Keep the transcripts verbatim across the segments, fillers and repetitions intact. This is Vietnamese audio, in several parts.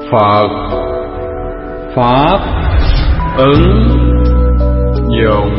Phật Pháp ứng dụng.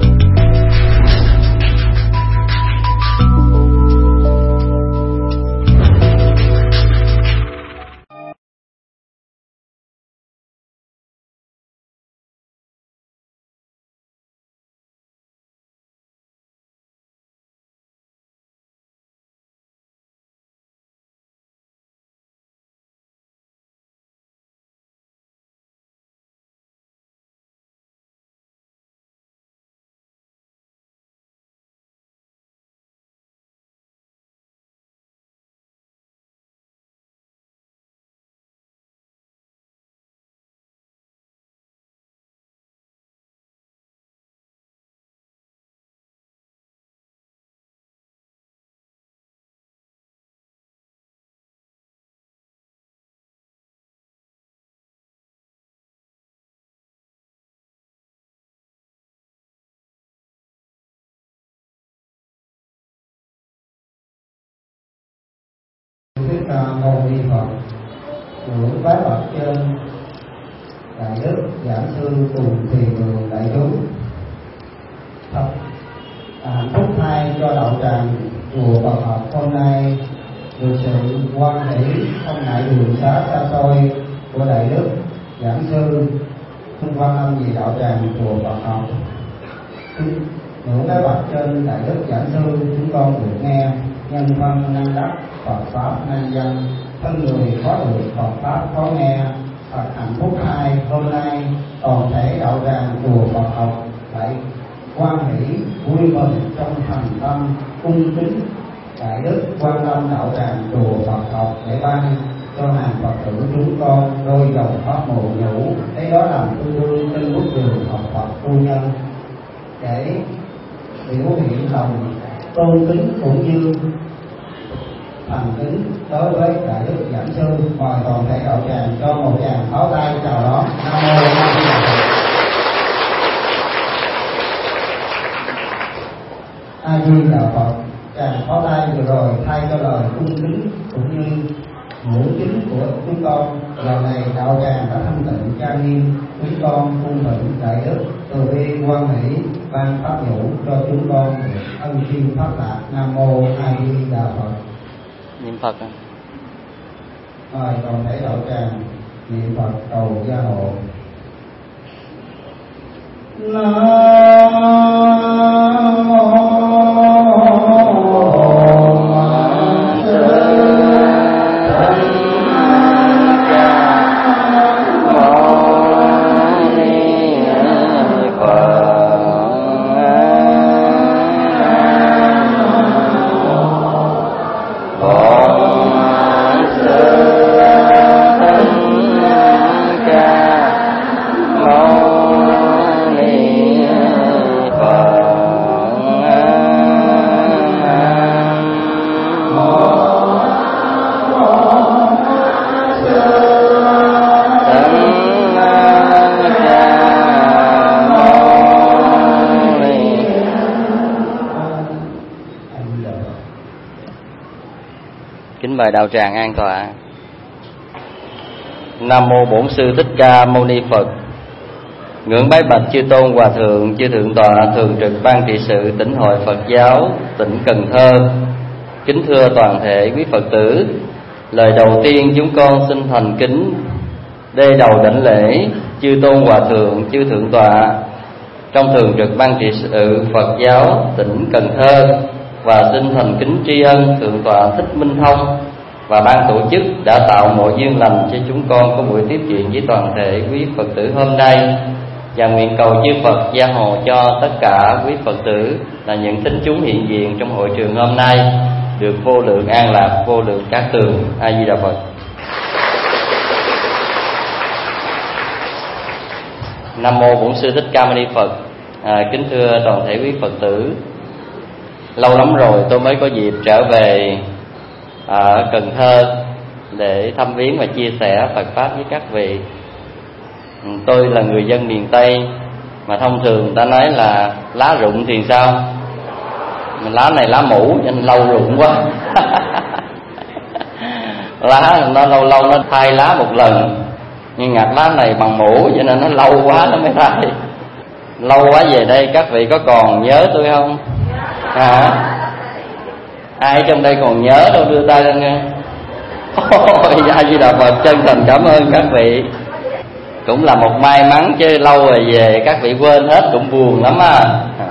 Mâu Ni Phật ngưỡng bái bạch trên đại đức giảng sư cùng thiền đường đại chúng. Thật hạnh phúc thay cho đạo tràng chùa Phật học hôm nay được sự hoan hỷ không ngại đường xá xa xôi của đại đức giảng sư xin quan âm vì đạo tràng chùa Phật học. Ngưỡng bái bạch trên đại đức giảng sư, chúng con được nghe nhân văn năng đắc Phật pháp nan dân, thân người có được Phật pháp có nghe. Thật hạnh phúc hai hôm nay toàn thể đạo tràng chùa Phật học lại hoan hỷ vui mừng trong thành tâm cung kính đại đức Quan Lâm đạo tràng chùa Phật học để ban cho hàng Phật tử chúng con đôi dòng pháp mộ nhũ, lấy đó làm tương đương trên bước đường học Phật tu nhân, để biểu hiện lòng tôn kính cũng như thành kính đối với đại đức giảng sư. Mời toàn thể đạo tràng cho một tràng pháo tay chào đón. Nam mô A Di Đà Phật. A Di Đà Phật. Tràng pháo tay vừa rồi thay cho lời cung kính cũng như ngưỡng kính của chúng con. Giờ này đạo tràng đã thanh tịnh trang nghiêm, chúng con cung thỉnh đại đức từ bi quan hỷ ban pháp nhũ cho chúng con được ân chuyên pháp lạc. Nam mô A Di Đà Phật. Niệm Phật à? Mời toàn thể đạo tràng niệm Phật cầu gia hộ. Nam mô mời đạo tràng an tọa. Nam mô Bổn Sư Thích Ca Mâu Ni Phật. Ngưỡng bái bạch chư tôn hòa thượng, chư thượng tọa thường trực ban trị sự tỉnh hội Phật giáo tỉnh Cần Thơ. Kính thưa toàn thể quý Phật tử, lời đầu tiên chúng con xin thành kính đê đầu đảnh lễ chư tôn hòa thượng, chư thượng tọa trong thường trực ban trị sự Phật giáo tỉnh Cần Thơ, và xin thành kính tri ân thượng tọa Thích Minh Thông và ban tổ chức đã tạo mọi duyên lành cho chúng con có buổi tiếp chuyện với toàn thể quý Phật tử hôm nay, và nguyện cầu chư Phật gia hộ cho tất cả quý Phật tử là những thính chúng hiện diện trong hội trường hôm nay được vô lượng an lạc, vô lượng cát tường. A Di Đà Phật. Nam mô Bổn Sư Thích Ca Mâu Ni Phật. À, kính thưa toàn thể quý Phật tử, lâu lắm rồi tôi mới có dịp trở về ở Cần Thơ để thăm viếng và chia sẻ Phật pháp với các vị. Tôi là người dân miền Tây, mà thông thường người ta nói là lá rụng thì sao? Lá này lá mũ cho nên lâu rụng quá. Lá nó lâu lâu nó thay lá một lần, Nhưng ngạt lá này bằng mũ cho nên nó lâu quá nó mới ra. Lâu quá về đây các vị có còn nhớ tôi không? À, ai trong đây còn nhớ đâu đưa tay lên nghe. Ôi A Di Đà Phật, chân thành cảm ơn các vị. Cũng là một may mắn chứ lâu rồi về các vị quên hết cũng buồn lắm à.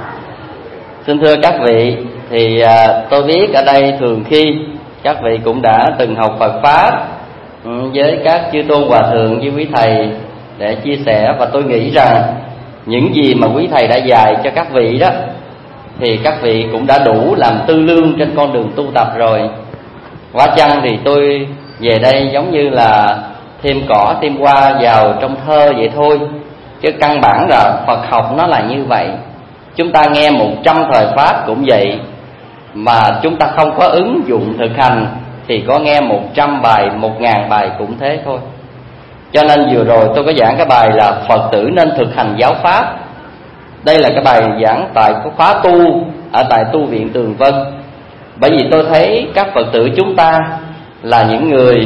Xin thưa các vị, thì à, tôi biết ở đây thường khi các vị cũng đã từng học Phật Pháp với các chư tôn hòa thượng với quý thầy để chia sẻ, và tôi nghĩ rằng những gì mà quý thầy đã dạy cho các vị đó thì các vị cũng đã đủ làm tư lương trên con đường tu tập rồi. Quá chăng thì tôi về đây giống như là thêm cỏ thêm hoa vào trong thơ vậy thôi, chứ căn bản là Phật học nó là như vậy. Chúng ta nghe một trăm thời Pháp cũng vậy, mà chúng ta không có ứng dụng thực hành thì có nghe một trăm bài, một ngàn bài cũng thế thôi. Cho nên vừa rồi tôi có giảng cái bài là Phật tử nên thực hành giáo Pháp. Đây là cái bài giảng tại cái khóa tu ở tại tu viện Tường Vân. Bởi vì tôi thấy các Phật tử chúng ta là những người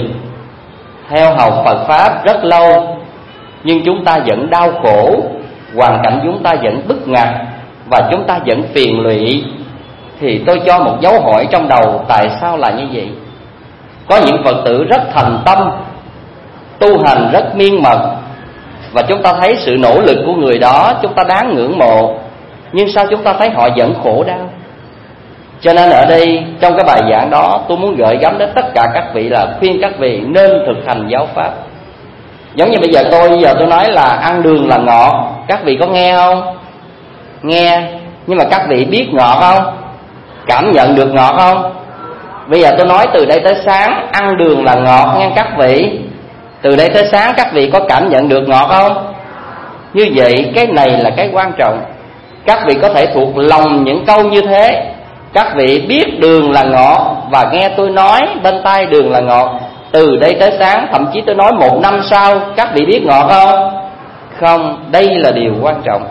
theo học Phật Pháp rất lâu, nhưng chúng ta vẫn đau khổ, hoàn cảnh chúng ta vẫn bức ngặt và chúng ta vẫn phiền lụy. Thì tôi cho một dấu hỏi trong đầu, tại sao là như vậy? Có những Phật tử rất thành tâm, tu hành rất miên mật, và chúng ta thấy sự nỗ lực của người đó chúng ta đáng ngưỡng mộ, nhưng sao chúng ta thấy họ vẫn khổ đau? Cho nên ở đây trong cái bài giảng đó tôi muốn gửi gắm đến tất cả các vị là khuyên các vị nên thực hành giáo Pháp. Giống như bây giờ tôi giờ tôi nói là ăn đường là ngọt, các vị có nghe không? Nghe, nhưng mà các vị biết ngọt không? Cảm nhận được ngọt không? Bây giờ tôi nói từ đây tới sáng ăn đường là ngọt nghe các vị. Từ đây tới sáng các vị có cảm nhận được ngọt không? Như vậy cái này là cái quan trọng. Các vị có thể thuộc lòng những câu như thế. Các vị biết đường là ngọt và nghe tôi nói bên tai đường là ngọt. Từ đây tới sáng, thậm chí tôi nói một năm sau, các vị biết ngọt không? Không, đây là điều quan trọng.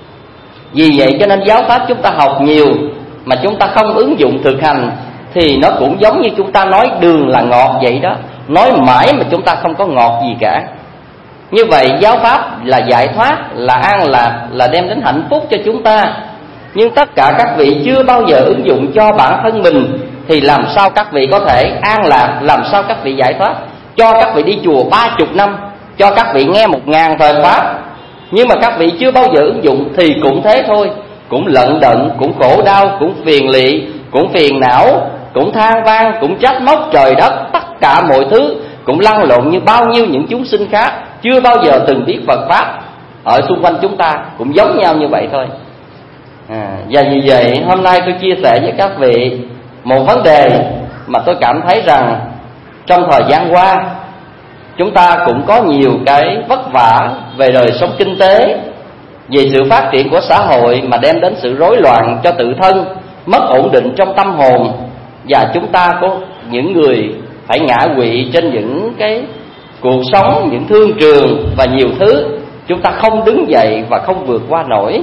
Vì vậy cho nên giáo Pháp chúng ta học nhiều mà chúng ta không ứng dụng thực hành thì nó cũng giống như chúng ta nói đường là ngọt vậy đó. Nói mãi mà chúng ta không có ngọt gì cả. Như vậy giáo Pháp là giải thoát, là an lạc, là đem đến hạnh phúc cho chúng ta. Nhưng tất cả các vị chưa bao giờ ứng dụng cho bản thân mình thì làm sao các vị có thể an lạc, làm sao các vị giải thoát? Cho các vị đi chùa ba chục năm, cho các vị nghe một ngàn thời Pháp, nhưng mà các vị chưa bao giờ ứng dụng thì cũng thế thôi. Cũng lận đận, cũng khổ đau, cũng phiền lụy, cũng phiền não, cũng than vang, cũng trách móc trời đất. Tất cả mọi thứ cũng lăn lộn như bao nhiêu những chúng sinh khác chưa bao giờ từng biết Phật Pháp ở xung quanh chúng ta, cũng giống nhau như vậy thôi. À, và vì vậy hôm nay tôi chia sẻ với các vị một vấn đề mà tôi cảm thấy rằng trong thời gian qua chúng ta cũng có nhiều cái vất vả về đời sống kinh tế, về sự phát triển của xã hội mà đem đến sự rối loạn cho tự thân, mất ổn định trong tâm hồn. Và chúng ta có những người phải ngã quỵ trên những cái cuộc sống, những thương trường và nhiều thứ chúng ta không đứng dậy và không vượt qua nổi.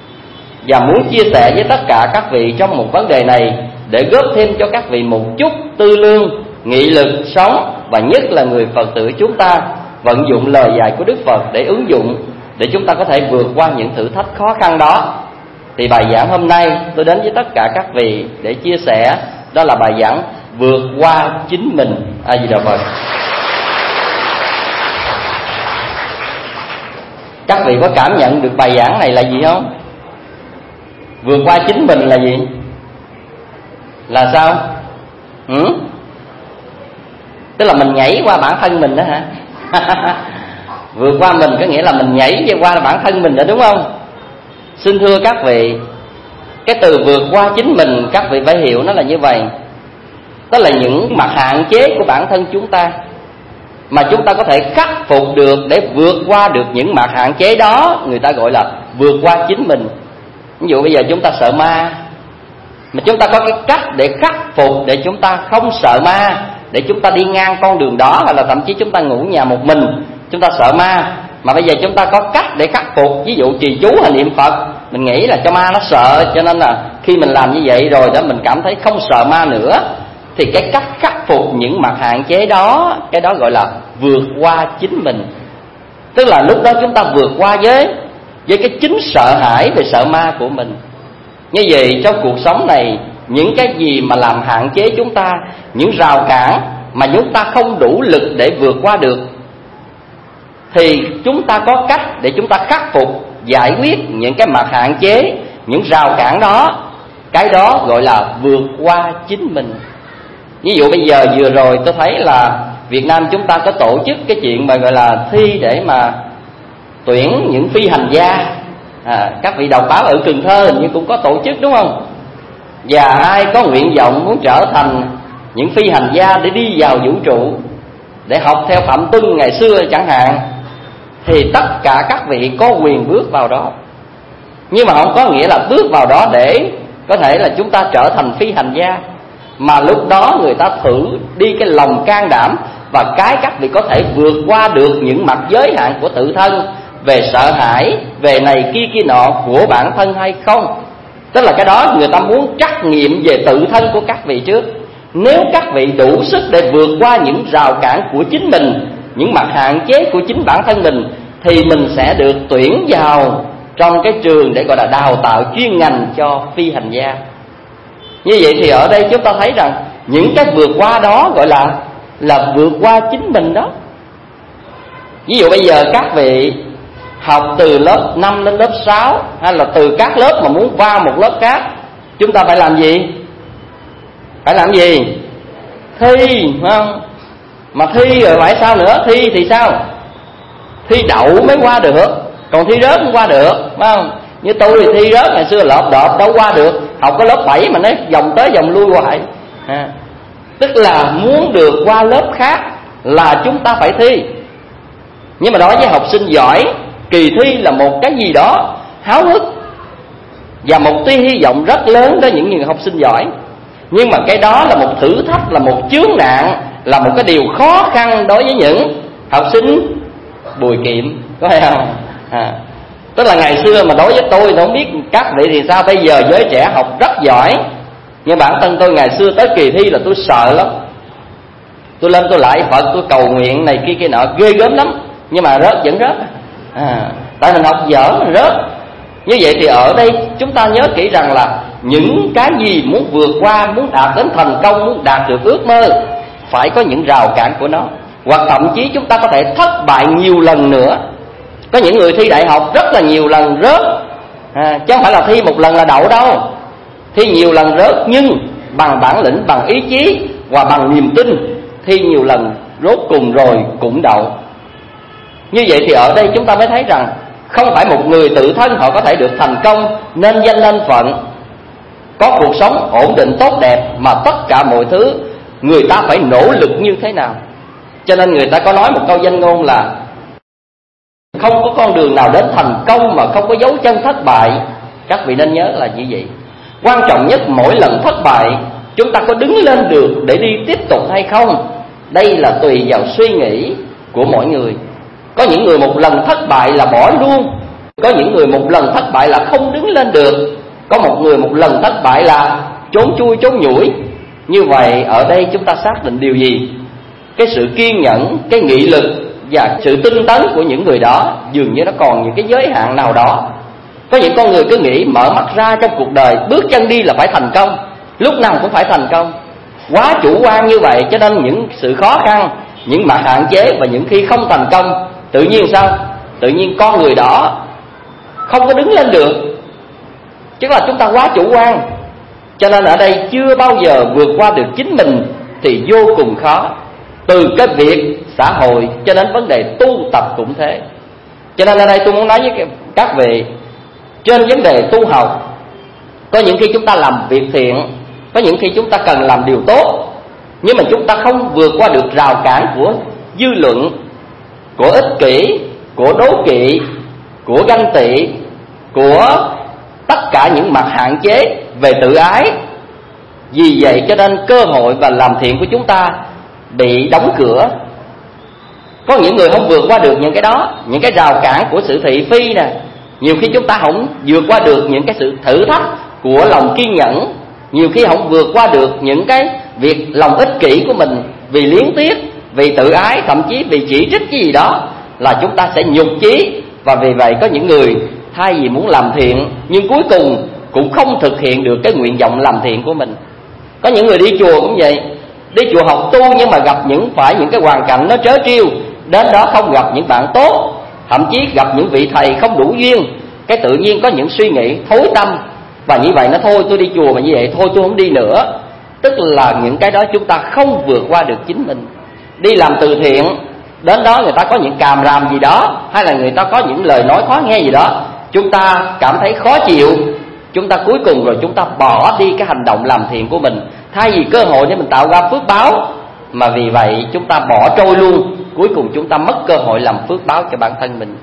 Và muốn chia sẻ với tất cả các vị trong một vấn đề này để góp thêm cho các vị một chút tư lương, nghị lực sống, và nhất là người Phật tử chúng ta vận dụng lời dạy của Đức Phật để ứng dụng, để chúng ta có thể vượt qua những thử thách khó khăn đó. Thì bài giảng hôm nay tôi đến với tất cả các vị để chia sẻ, đó là bài giảng vượt qua chính mình. A Di Đà Phật. Các vị có cảm nhận được bài giảng này là gì không? Vượt qua chính mình là gì? Là sao? Ừ? Tức là mình nhảy qua bản thân mình đó hả? Vượt qua mình có nghĩa là mình nhảy qua bản thân mình đó, đúng không? Xin thưa các vị, cái từ vượt qua chính mình các vị phải hiểu nó là như vậy. Đó là những mặt hạn chế của bản thân chúng ta mà chúng ta có thể khắc phục được để vượt qua được những mặt hạn chế đó, người ta gọi là vượt qua chính mình. Ví dụ bây giờ chúng ta sợ ma, mà chúng ta có cái cách để khắc phục để chúng ta không sợ ma, để chúng ta đi ngang con đường đó, hoặc là thậm chí chúng ta ngủ nhà một mình, chúng ta sợ ma, mà bây giờ chúng ta có cách để khắc phục. Ví dụ trì chú hay niệm Phật, mình nghĩ là cho ma nó sợ, cho nên là khi mình làm như vậy rồi đó mình cảm thấy không sợ ma nữa. Thì cái cách khắc phục những mặt hạn chế đó, cái đó gọi là vượt qua chính mình. Tức là lúc đó chúng ta vượt qua với với cái chính sợ hãi về sợ ma của mình. Như vậy trong cuộc sống này, những cái gì mà làm hạn chế chúng ta, những rào cản mà chúng ta không đủ lực để vượt qua được, thì chúng ta có cách để chúng ta khắc phục, giải quyết những cái mặt hạn chế, những rào cản đó. Cái đó gọi là vượt qua chính mình. Ví dụ bây giờ vừa rồi tôi thấy là Việt Nam chúng ta có tổ chức cái chuyện mà gọi là thi để mà tuyển những phi hành gia. à, Các vị đọc báo ở Cần Thơ hình như cũng có tổ chức đúng không? Và ai có nguyện vọng muốn trở thành những phi hành gia để đi vào vũ trụ, để học theo Phạm Tuân ngày xưa chẳng hạn, thì tất cả các vị có quyền bước vào đó. Nhưng mà không có nghĩa là bước vào đó để có thể là chúng ta trở thành phi hành gia, mà lúc đó người ta thử đi cái lòng can đảm và cái các vị có thể vượt qua được những mặt giới hạn của tự thân, về sợ hãi, về này kia kia nọ của bản thân hay không. Tức là cái đó người ta muốn trắc nghiệm về tự thân của các vị trước. Nếu các vị đủ sức để vượt qua những rào cản của chính mình, những mặt hạn chế của chính bản thân mình, thì mình sẽ được tuyển vào trong cái trường để gọi là đào tạo chuyên ngành cho phi hành gia. Như vậy thì ở đây chúng ta thấy rằng những cái vượt qua đó gọi là là vượt qua chính mình đó. Ví dụ bây giờ các vị học từ lớp năm đến lớp sáu, hay là từ các lớp mà muốn vào một lớp khác, chúng ta phải làm gì? Phải làm gì? Thi, phải không? Mà thi rồi phải sao nữa? Thi thì sao? Thi đậu mới qua được, còn thi rớt không qua được, phải không? Như tôi thì thi rớt ngày xưa lọp đọp đâu qua được. Học có lớp bảy mà nó vòng tới vòng lui hoài. à. Tức là muốn được qua lớp khác là chúng ta phải thi. Nhưng mà đối với học sinh giỏi, kỳ thi là một cái gì đó háo hức và một tia hy vọng rất lớn đối với những người học sinh giỏi. Nhưng mà cái đó là một thử thách, là một chướng nạn, là một cái điều khó khăn đối với những học sinh bùi kiệm, có phải không? à. Tức là ngày xưa mà đối với tôi, tôi không biết các vị thì sao. Bây giờ giới trẻ học rất giỏi, nhưng bản thân tôi ngày xưa tới kỳ thi là tôi sợ lắm. Tôi lên tôi lại Phật, tôi cầu nguyện này kia kia nọ, ghê gớm lắm. Nhưng mà rớt vẫn rớt. à, Tại mình học dở mà rớt. Như vậy thì ở đây chúng ta nhớ kỹ rằng là những cái gì muốn vượt qua, muốn đạt đến thành công, muốn đạt được ước mơ, phải có những rào cản của nó. Hoặc thậm chí chúng ta có thể thất bại nhiều lần nữa. Có những người thi đại học rất là nhiều lần rớt, à, chứ không phải là thi một lần là đậu đâu. Thi nhiều lần rớt, nhưng bằng bản lĩnh, bằng ý chí và bằng niềm tin, thi nhiều lần rốt cùng rồi cũng đậu. Như vậy thì ở đây chúng ta mới thấy rằng không phải một người tự thân họ có thể được thành công, nên danh nên phận, có cuộc sống ổn định tốt đẹp, mà tất cả mọi thứ người ta phải nỗ lực như thế nào. Cho nên người ta có nói một câu danh ngôn là không có con đường nào đến thành công mà không có dấu chân thất bại. Các vị nên nhớ là như vậy. Quan trọng nhất mỗi lần thất bại, chúng ta có đứng lên được để đi tiếp tục hay không, đây là tùy vào suy nghĩ của mỗi người. Có những người một lần thất bại là bỏ luôn, có những người một lần thất bại là không đứng lên được, có một người một lần thất bại là trốn chui trốn nhủi. Như vậy ở đây chúng ta xác định điều gì? Cái sự kiên nhẫn, cái nghị lực và sự tinh tấn của những người đó dường như nó còn những cái giới hạn nào đó. Có những con người cứ nghĩ mở mắt ra trong cuộc đời, bước chân đi là phải thành công, lúc nào cũng phải thành công. Quá chủ quan như vậy, cho nên những sự khó khăn, những mặt hạn chế và những khi không thành công, tự nhiên sao? Tự nhiên con người đó không có đứng lên được. Chứ là chúng ta quá chủ quan. Cho nên ở đây chưa bao giờ vượt qua được chính mình thì vô cùng khó. Từ cái việc xã hội cho đến vấn đề tu tập cũng thế. Cho nên ở đây tôi muốn nói với các vị, trên vấn đề tu học, có những khi chúng ta làm việc thiện, có những khi chúng ta cần làm điều tốt, nhưng mà chúng ta không vượt qua được rào cản của dư luận, của ích kỷ, của đố kỵ, của ganh tị, của tất cả những mặt hạn chế về tự ái. Vì vậy cho nên cơ hội và làm thiện của chúng ta bị đóng cửa. Có những người không vượt qua được những cái đó, những cái rào cản của sự thị phi nè. Nhiều khi chúng ta không vượt qua được những cái sự thử thách của lòng kiên nhẫn. Nhiều khi không vượt qua được những cái việc lòng ích kỷ của mình, vì liếng tiếc, vì tự ái, thậm chí vì chỉ trích cái gì đó, là chúng ta sẽ nhục chí. Và vì vậy có những người thay vì muốn làm thiện nhưng cuối cùng cũng không thực hiện được cái nguyện vọng làm thiện của mình. Có những người đi chùa cũng vậy, đi chùa học tu nhưng mà gặp những phải những cái hoàn cảnh nó trớ trêu, đến đó không gặp những bạn tốt, thậm chí gặp những vị thầy không đủ duyên, cái tự nhiên có những suy nghĩ thối tâm, và như vậy nó thôi tôi đi chùa mà như vậy thôi tôi không đi nữa. Tức là những cái đó chúng ta không vượt qua được chính mình. Đi làm từ thiện, đến đó người ta có những càm ràm gì đó, hay là người ta có những lời nói khó nghe gì đó, chúng ta cảm thấy khó chịu, chúng ta cuối cùng rồi chúng ta bỏ đi cái hành động làm thiện của mình, thay vì cơ hội để mình tạo ra phước báo, mà vì vậy chúng ta bỏ trôi luôn, cuối cùng chúng ta mất cơ hội làm phước báo cho bản thân mình.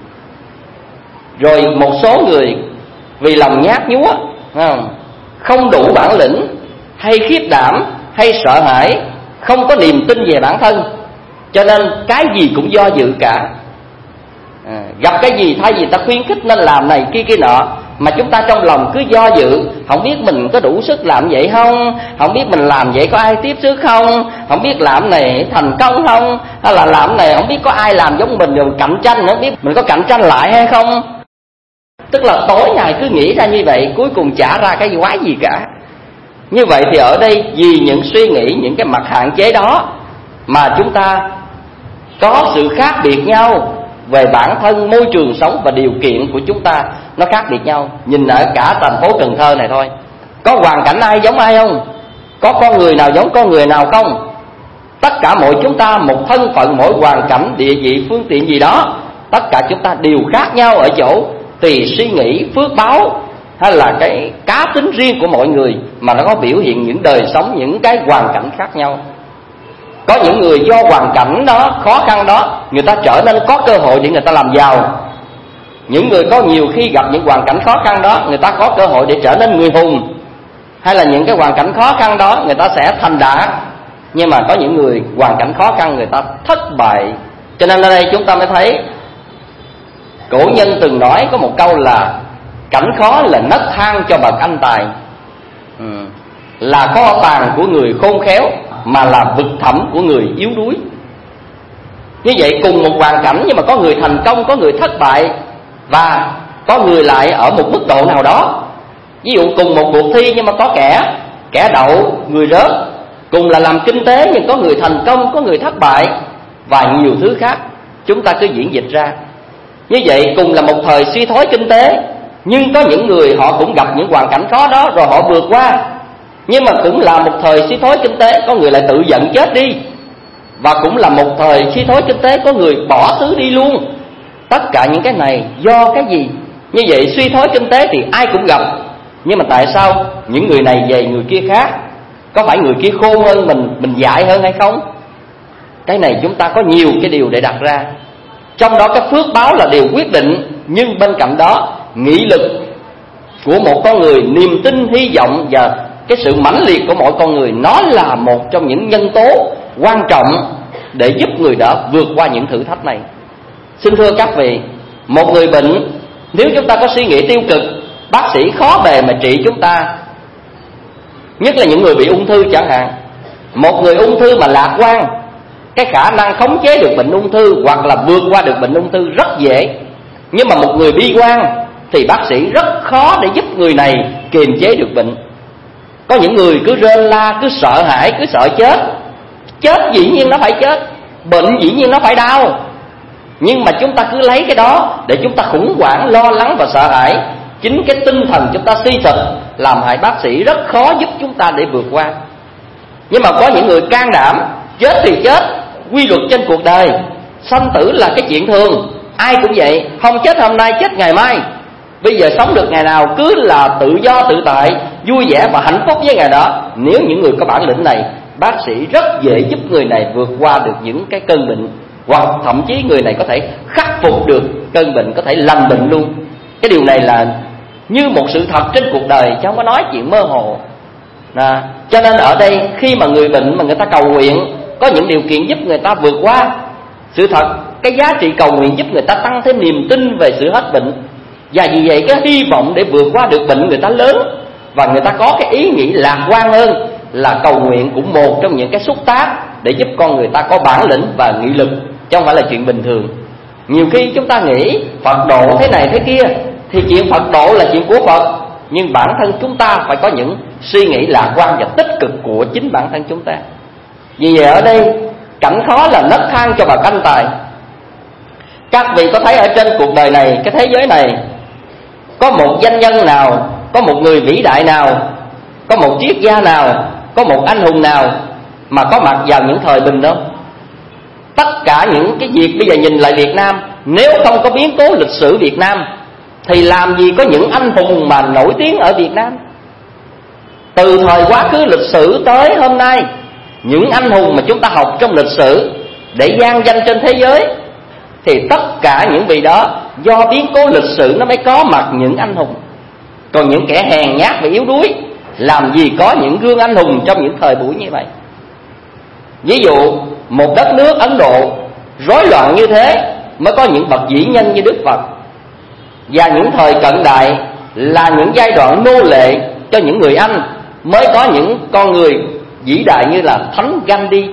Rồi một số người vì lòng nhát nhúa, không, không đủ bản lĩnh, hay khiếp đảm, hay sợ hãi, không có niềm tin về bản thân, cho nên cái gì cũng do dự cả. à, Gặp cái gì thay vì ta khuyến khích nên làm này kia kia nọ, mà chúng ta trong lòng cứ do dự, không biết mình có đủ sức làm vậy không, không biết mình làm vậy có ai tiếp sức không, không biết làm này thành công không, hay là làm này không biết có ai làm giống mình rồi cạnh tranh, không biết mình có cạnh tranh lại hay không. Tức là tối ngày cứ nghĩ ra như vậy, cuối cùng chả ra cái quái gì cả. Như vậy thì ở đây vì những suy nghĩ, những cái mặt hạn chế đó mà chúng ta có sự khác biệt nhau về bản thân, môi trường sống và điều kiện của chúng ta nó khác biệt nhau. Nhìn ở cả thành phố Cần Thơ này thôi, có hoàn cảnh ai giống ai không? Có con người nào giống con người nào không? Tất cả mỗi chúng ta một thân phận, mỗi hoàn cảnh, địa vị, phương tiện gì đó, tất cả chúng ta đều khác nhau ở chỗ tùy suy nghĩ, phước báo hay là cái cá tính riêng của mọi người mà nó có biểu hiện những đời sống, những cái hoàn cảnh khác nhau. Có những người do hoàn cảnh đó, khó khăn đó, người ta trở nên có cơ hội để người ta làm giàu. Những người có nhiều khi gặp những hoàn cảnh khó khăn đó, người ta có cơ hội để trở nên người hùng. Hay là những cái hoàn cảnh khó khăn đó, người ta sẽ thành đạt. Nhưng mà có những người hoàn cảnh khó khăn, người ta thất bại. Cho nên ở đây chúng ta mới thấy cổ nhân từng nói có một câu là cảnh khó là nấc thang cho bậc anh tài. ừ. Là kho tàng của người khôn khéo, mà là vực thẳm của người yếu đuối. Như vậy cùng một hoàn cảnh nhưng mà có người thành công, có người thất bại, và có người lại ở một mức độ nào đó. Ví dụ cùng một cuộc thi nhưng mà có kẻ Kẻ đậu, người rớt. Cùng là làm kinh tế nhưng có người thành công, có người thất bại, và nhiều thứ khác. Chúng ta cứ diễn dịch ra. Như vậy cùng là một thời suy thoái kinh tế, nhưng có những người họ cũng gặp những hoàn cảnh khó đó rồi họ vượt qua. Nhưng mà cũng là một thời suy thoái kinh tế, có người lại tự giận chết đi. Và cũng là một thời suy thoái kinh tế, có người bỏ xứ đi luôn. Tất cả những cái này do cái gì? Như vậy suy thoái kinh tế thì ai cũng gặp, nhưng mà tại sao những người này về người kia khác? Có phải người kia khôn hơn mình, mình dại hơn hay không? Cái này chúng ta có nhiều cái điều để đặt ra. Trong đó cái phước báo là điều quyết định, nhưng bên cạnh đó nghị lực của một con người, niềm tin, hy vọng và cái sự mãnh liệt của mỗi con người, nó là một trong những nhân tố quan trọng để giúp người đó vượt qua những thử thách này. Xin thưa các vị, một người bệnh, nếu chúng ta có suy nghĩ tiêu cực, bác sĩ khó bề mà trị chúng ta. Nhất là những người bị ung thư chẳng hạn. Một người ung thư mà lạc quan, cái khả năng khống chế được bệnh ung thư hoặc là vượt qua được bệnh ung thư rất dễ. Nhưng mà một người bi quan thì bác sĩ rất khó để giúp người này kiềm chế được bệnh. Có những người cứ rên la, cứ sợ hãi, cứ sợ chết. Chết dĩ nhiên nó phải chết, bệnh dĩ nhiên nó phải đau. Nhưng mà chúng ta cứ lấy cái đó để chúng ta khủng hoảng, lo lắng và sợ hãi. Chính cái tinh thần chúng ta suy sụp làm hại bác sĩ rất khó giúp chúng ta để vượt qua. Nhưng mà có những người can đảm, chết thì chết, quy luật trên cuộc đời, sanh tử là cái chuyện thường, ai cũng vậy, không chết hôm nay chết ngày mai. Bây giờ sống được ngày nào cứ là tự do tự tại, vui vẻ và hạnh phúc với ngày đó. Nếu những người có bản lĩnh này, bác sĩ rất dễ giúp người này vượt qua được những cái cơn bệnh, hoặc thậm chí người này có thể khắc phục được cơn bệnh, có thể lành bệnh luôn. Cái điều này là như một sự thật trên cuộc đời, chứ không có nói chuyện mơ hồ. À, cho nên ở đây khi mà người bệnh mà người ta cầu nguyện, có những điều kiện giúp người ta vượt qua. Sự thật, cái giá trị cầu nguyện giúp người ta tăng thêm niềm tin về sự hết bệnh. Và vì vậy cái hy vọng để vượt qua được bệnh người ta lớn, và người ta có cái ý nghĩ lạc quan hơn. Là cầu nguyện cũng một trong những cái xúc tác để giúp con người ta có bản lĩnh và nghị lực, chứ không phải là chuyện bình thường. Nhiều khi chúng ta nghĩ Phật độ thế này thế kia, thì chuyện Phật độ là chuyện của Phật, nhưng bản thân chúng ta phải có những suy nghĩ lạc quan và tích cực của chính bản thân chúng ta. Vì vậy ở đây cảnh khó là nấc thang cho bậc anh tài. Các vị có thấy ở trên cuộc đời này, cái thế giới này, có một danh nhân nào, có một người vĩ đại nào, có một triết gia nào, có một anh hùng nào mà có mặt vào những thời bình đó? Tất cả những cái việc bây giờ nhìn lại Việt Nam, nếu không có biến cố lịch sử Việt Nam thì làm gì có những anh hùng mà nổi tiếng ở Việt Nam. Từ thời quá khứ lịch sử tới hôm nay, những anh hùng mà chúng ta học trong lịch sử để vang danh trên thế giới, thì tất cả những vị đó do biến cố lịch sử nó mới có mặt những anh hùng. Còn những kẻ hèn nhát và yếu đuối làm gì có những gương anh hùng trong những thời buổi như vậy. Ví dụ một đất nước Ấn Độ rối loạn như thế mới có những bậc vĩ nhân như Đức Phật. Và những thời cận đại là những giai đoạn nô lệ cho những người Anh mới có những con người vĩ đại như là Thánh Gandhi.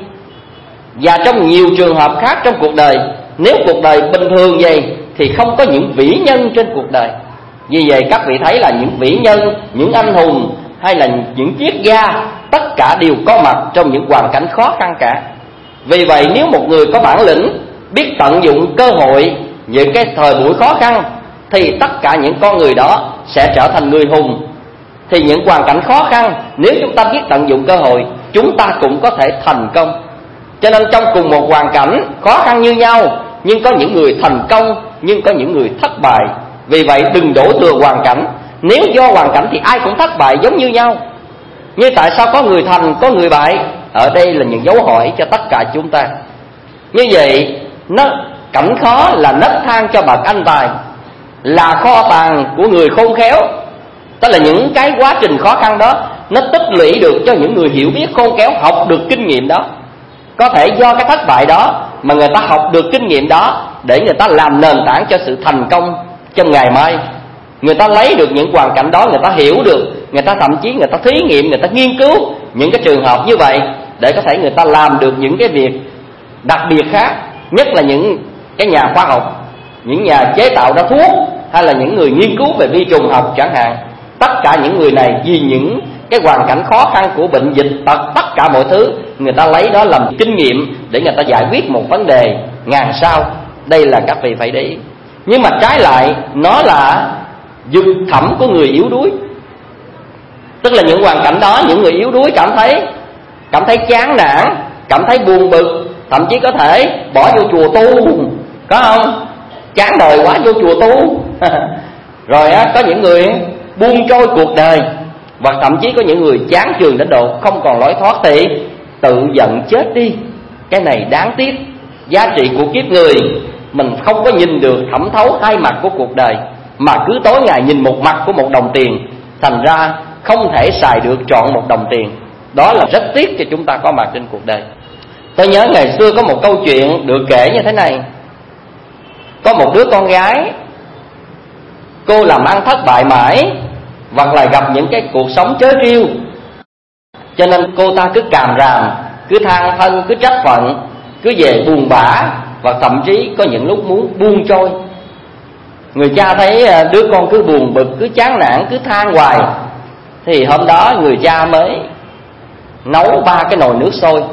Và trong nhiều trường hợp khác trong cuộc đời, nếu cuộc đời bình thường vậy thì không có những vĩ nhân trên cuộc đời. Vì vậy các vị thấy là những vĩ nhân, những anh hùng hay là những triết gia, tất cả đều có mặt trong những hoàn cảnh khó khăn cả. Vì vậy nếu một người có bản lĩnh, biết tận dụng cơ hội những cái thời buổi khó khăn, thì tất cả những con người đó sẽ trở thành người hùng. Thì những hoàn cảnh khó khăn, nếu chúng ta biết tận dụng cơ hội, chúng ta cũng có thể thành công. Cho nên trong cùng một hoàn cảnh khó khăn như nhau, nhưng có những người thành công, nhưng có những người thất bại. Vì vậy đừng đổ thừa hoàn cảnh. Nếu do hoàn cảnh thì ai cũng thất bại giống như nhau. như tại sao có người thành, có người bại? Ở đây là những dấu hỏi cho tất cả chúng ta. Như vậy, nó cảnh khó là nấc thang cho bậc anh tài, là kho tàng của người khôn khéo. Tức là những cái quá trình khó khăn đó nó tích lũy được cho những người hiểu biết khôn khéo, học được kinh nghiệm đó. Có thể do cái thất bại đó mà người ta học được kinh nghiệm đó, để người ta làm nền tảng cho sự thành công trong ngày mai. Người ta lấy được những hoàn cảnh đó, người ta hiểu được, người ta thậm chí người ta thí nghiệm, người ta nghiên cứu những cái trường hợp như vậy, để có thể người ta làm được những cái việc đặc biệt khác. Nhất là những cái nhà khoa học, những nhà chế tạo ra thuốc, hay là những người nghiên cứu về vi trùng học chẳng hạn. Tất cả những người này vì những cái hoàn cảnh khó khăn của bệnh dịch tật, tất cả mọi thứ, người ta lấy đó làm kinh nghiệm để người ta giải quyết một vấn đề ngàn sao. Đây là các vị phải để ý. Nhưng mà trái lại, nó là vực thẳm của người yếu đuối. Tức là những hoàn cảnh đó, những người yếu đuối cảm thấy Cảm thấy chán nản, cảm thấy buồn bực, thậm chí có thể bỏ vô chùa tu, có không? Chán đời quá vô chùa tu. Rồi á, có những người buông trôi cuộc đời, và thậm chí có những người chán chường đến độ không còn lối thoát thì tự giận chết đi. Cái này đáng tiếc. Giá trị của kiếp người, mình không có nhìn được thẩm thấu hai mặt của cuộc đời, mà cứ tối ngày nhìn một mặt của một đồng tiền, thành ra không thể xài được trọn một đồng tiền. Đó là rất tiếc cho chúng ta có mặt trên cuộc đời. Tôi nhớ ngày xưa có một câu chuyện được kể như thế này. Có một đứa con gái, cô làm ăn thất bại mãi, hoặc là gặp những cái cuộc sống trớ trêu, cho nên cô ta cứ càm ràm, cứ than thân, cứ trách phận, cứ về buồn bã, và thậm chí có những lúc muốn buông trôi. Người cha thấy đứa con cứ buồn bực, cứ chán nản, cứ than hoài, thì hôm đó người cha mới nấu ba cái nồi nước sôi,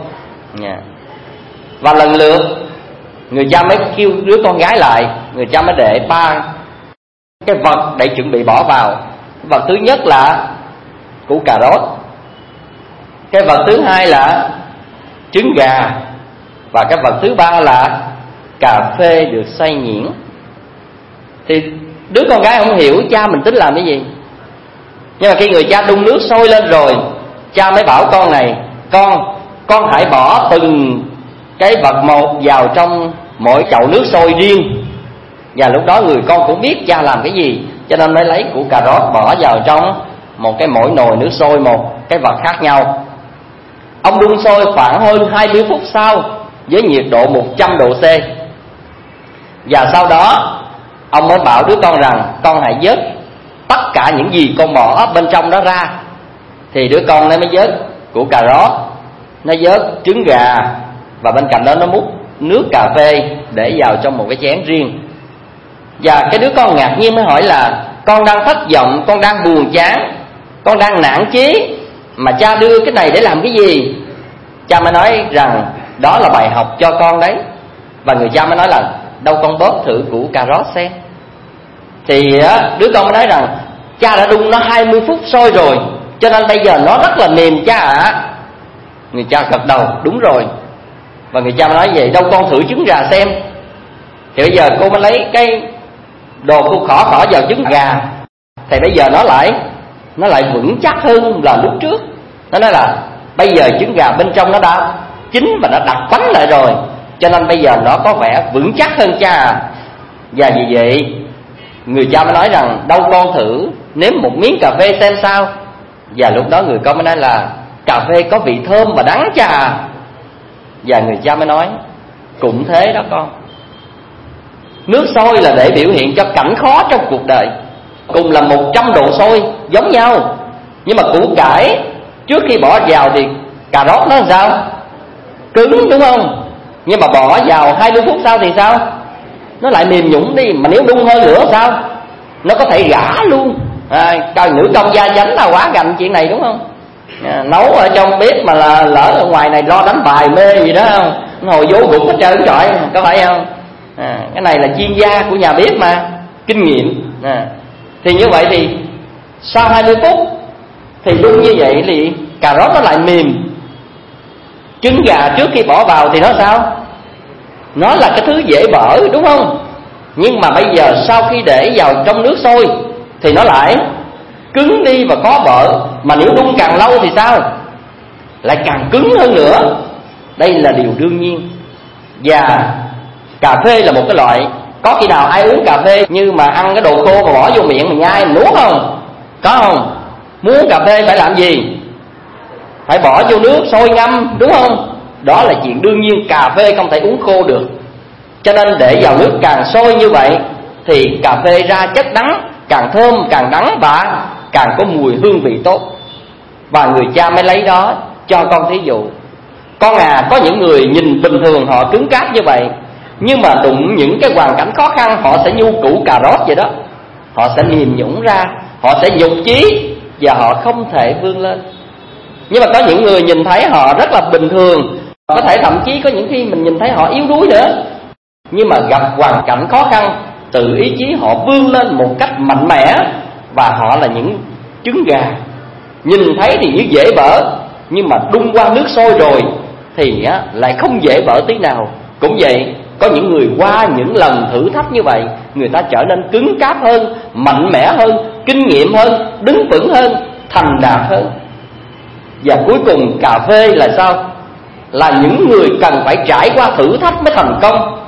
và lần lượt người cha mới kêu đứa con gái lại. Người cha mới để ba cái vật để chuẩn bị bỏ vào. Vật thứ nhất là củ cà rốt, cái vật thứ hai là trứng gà, và cái vật thứ ba là cà phê được xay nhuyễn. Thì đứa con gái không hiểu cha mình tính làm cái gì. Nhưng mà khi người cha đun nước sôi lên rồi, cha mới bảo con này: Con, con hãy bỏ từng cái vật một vào trong mỗi chậu nước sôi riêng. Và lúc đó người con cũng biết cha làm cái gì, cho nên mới lấy củ cà rốt bỏ vào trong một cái mỗi nồi nước sôi một cái vật khác nhau. Ông đun sôi khoảng hơn hai mươi phút sau với nhiệt độ một trăm độ C. Và sau đó ông mới bảo đứa con rằng: Con hãy vớt tất cả những gì con bỏ bên trong đó ra. Thì đứa con nó mới vớt củ cà rốt, nó vớt trứng gà, và bên cạnh đó nó múc nước cà phê, để vào trong một cái chén riêng. Và cái đứa con ngạc nhiên mới hỏi là: con đang thất vọng, con đang buồn chán, con đang nản chí, mà cha đưa cái này để làm cái gì? Cha mới nói rằng đó là bài học cho con đấy. Và người cha mới nói là: đâu con bóp thử củ cà rốt xem. Thì đứa con mới nói rằng: cha đã đun nó hai mươi phút sôi rồi, cho nên bây giờ nó rất là mềm cha ạ. À. Người cha gật đầu: đúng rồi. Và người cha mới nói: vậy đâu con thử trứng gà xem. Thì bây giờ cô mới lấy cái đồ cô khỏ khỏ vào trứng gà, thì bây giờ nó lại Nó lại vững chắc hơn là lúc trước. Nó nói là bây giờ trứng gà bên trong nó đã chín và nó đặc bánh lại rồi, cho nên bây giờ nó có vẻ vững chắc hơn cha à. Và vì vậy người cha mới nói rằng: đâu con thử nếm một miếng cà phê xem sao. Và lúc đó người con mới nói là: cà phê có vị thơm và đắng cha à. Và người cha mới nói: cũng thế đó con. Nước sôi là để biểu hiện cho cảnh khó trong cuộc đời. Cùng là một trăm độ sôi giống nhau, nhưng mà củ cải trước khi bỏ vào thì cà rốt nó làm sao? Cứng, đúng không? Nhưng mà bỏ vào hai mươi phút sau thì sao? Nó lại mềm nhũn đi. Mà nếu đun hơi nữa sao? Nó có thể gã luôn. à, Coi nữ công gia chánh là quá gành chuyện này, đúng không? à, Nấu ở trong bếp mà là lỡ ở ngoài này lo đánh bài mê gì đó không, nó hồi vô gục hết trơn trọi, có phải không? à, Cái này là chuyên gia của nhà bếp mà, kinh nghiệm. à, Thì như vậy thì sau hai mươi phút thì đun như vậy thì cà rốt nó lại mềm. Trứng gà trước khi bỏ vào thì nó sao? Nó là cái thứ dễ bở, đúng không? Nhưng mà bây giờ sau khi để vào trong nước sôi thì nó lại cứng đi và khó bở. Mà nếu đun càng lâu thì sao? Lại càng cứng hơn nữa. Đây là điều đương nhiên. Và cà phê là một cái loại, có khi nào ai uống cà phê như mà ăn cái đồ khô mà bỏ vô miệng mà nhai mà nuốt không? Có không? Muốn uống cà phê phải làm gì? Phải bỏ vô nước sôi ngâm, đúng không? Đó là chuyện đương nhiên, cà phê không thể uống khô được. Cho nên để vào nước càng sôi như vậy thì cà phê ra chất đắng, càng thơm càng đắng và càng có mùi hương vị tốt. Và người cha mới lấy đó cho con thí dụ: con à, có những người nhìn bình thường họ cứng cáp như vậy, nhưng mà đụng những cái hoàn cảnh khó khăn họ sẽ như củ cà rốt vậy đó. Họ sẽ mềm nhũn ra, họ sẽ nhục chí và họ không thể vươn lên. Nhưng mà có những người nhìn thấy họ rất là bình thường, có thể thậm chí có những khi mình nhìn thấy họ yếu đuối nữa, nhưng mà gặp hoàn cảnh khó khăn, tự ý chí họ vươn lên một cách mạnh mẽ. Và họ là những trứng gà, nhìn thấy thì như dễ bở, nhưng mà đun qua nước sôi rồi thì á, lại không dễ bở tí nào. Cũng vậy, có những người qua những lần thử thách như vậy, người ta trở nên cứng cáp hơn, mạnh mẽ hơn, kinh nghiệm hơn, đứng vững hơn, thành đạt hơn. Và cuối cùng cà phê là sao? Là những người cần phải trải qua thử thách mới thành công.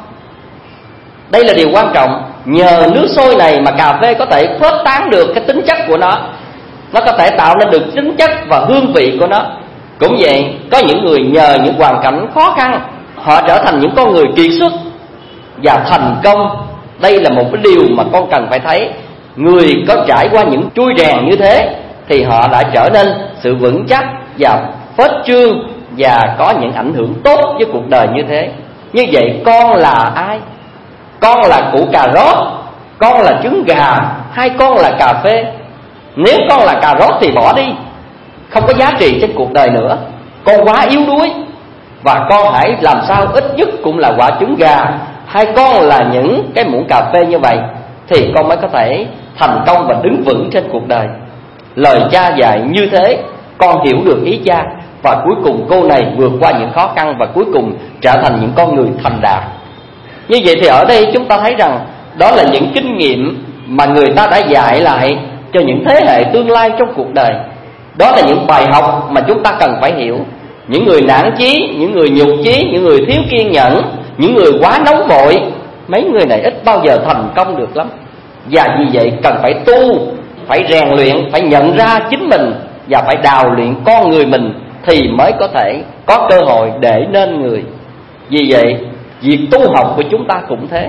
Đây là điều quan trọng. Nhờ nước sôi này mà cà phê có thể phớt tán được cái tính chất của nó, nó có thể tạo nên được tính chất và hương vị của nó. Cũng vậy, có những người nhờ những hoàn cảnh khó khăn, họ trở thành những con người kiệt xuất và thành công. Đây là một cái điều mà con cần phải thấy. Người có trải qua những chui rèn như thế thì họ đã trở nên sự vững chắc và phết trương và có những ảnh hưởng tốt với cuộc đời như thế. Như vậy con là ai? Con là củ cà rốt, con là trứng gà, hay con là cà phê? Nếu con là cà rốt thì bỏ đi, không có giá trị trên cuộc đời nữa. Con quá yếu đuối, và con hãy làm sao ít nhất cũng là quả trứng gà, hay con là những cái muỗng cà phê như vậy, thì con mới có thể thành công và đứng vững trên cuộc đời. Lời cha dạy như thế, con hiểu được ý cha, và cuối cùng cô này vượt qua những khó khăn và cuối cùng trở thành những con người thành đạt. Như vậy thì ở đây chúng ta thấy rằng đó là những kinh nghiệm mà người ta đã dạy lại cho những thế hệ tương lai trong cuộc đời. Đó là những bài học mà chúng ta cần phải hiểu. Những người nản chí, những người nhục chí, những người thiếu kiên nhẫn, những người quá nóng vội, mấy người này ít bao giờ thành công được lắm. Và vì vậy cần phải tu, phải rèn luyện, phải nhận ra chính mình và phải đào luyện con người mình thì mới có thể có cơ hội để nên người. Vì vậy việc tu học của chúng ta cũng thế.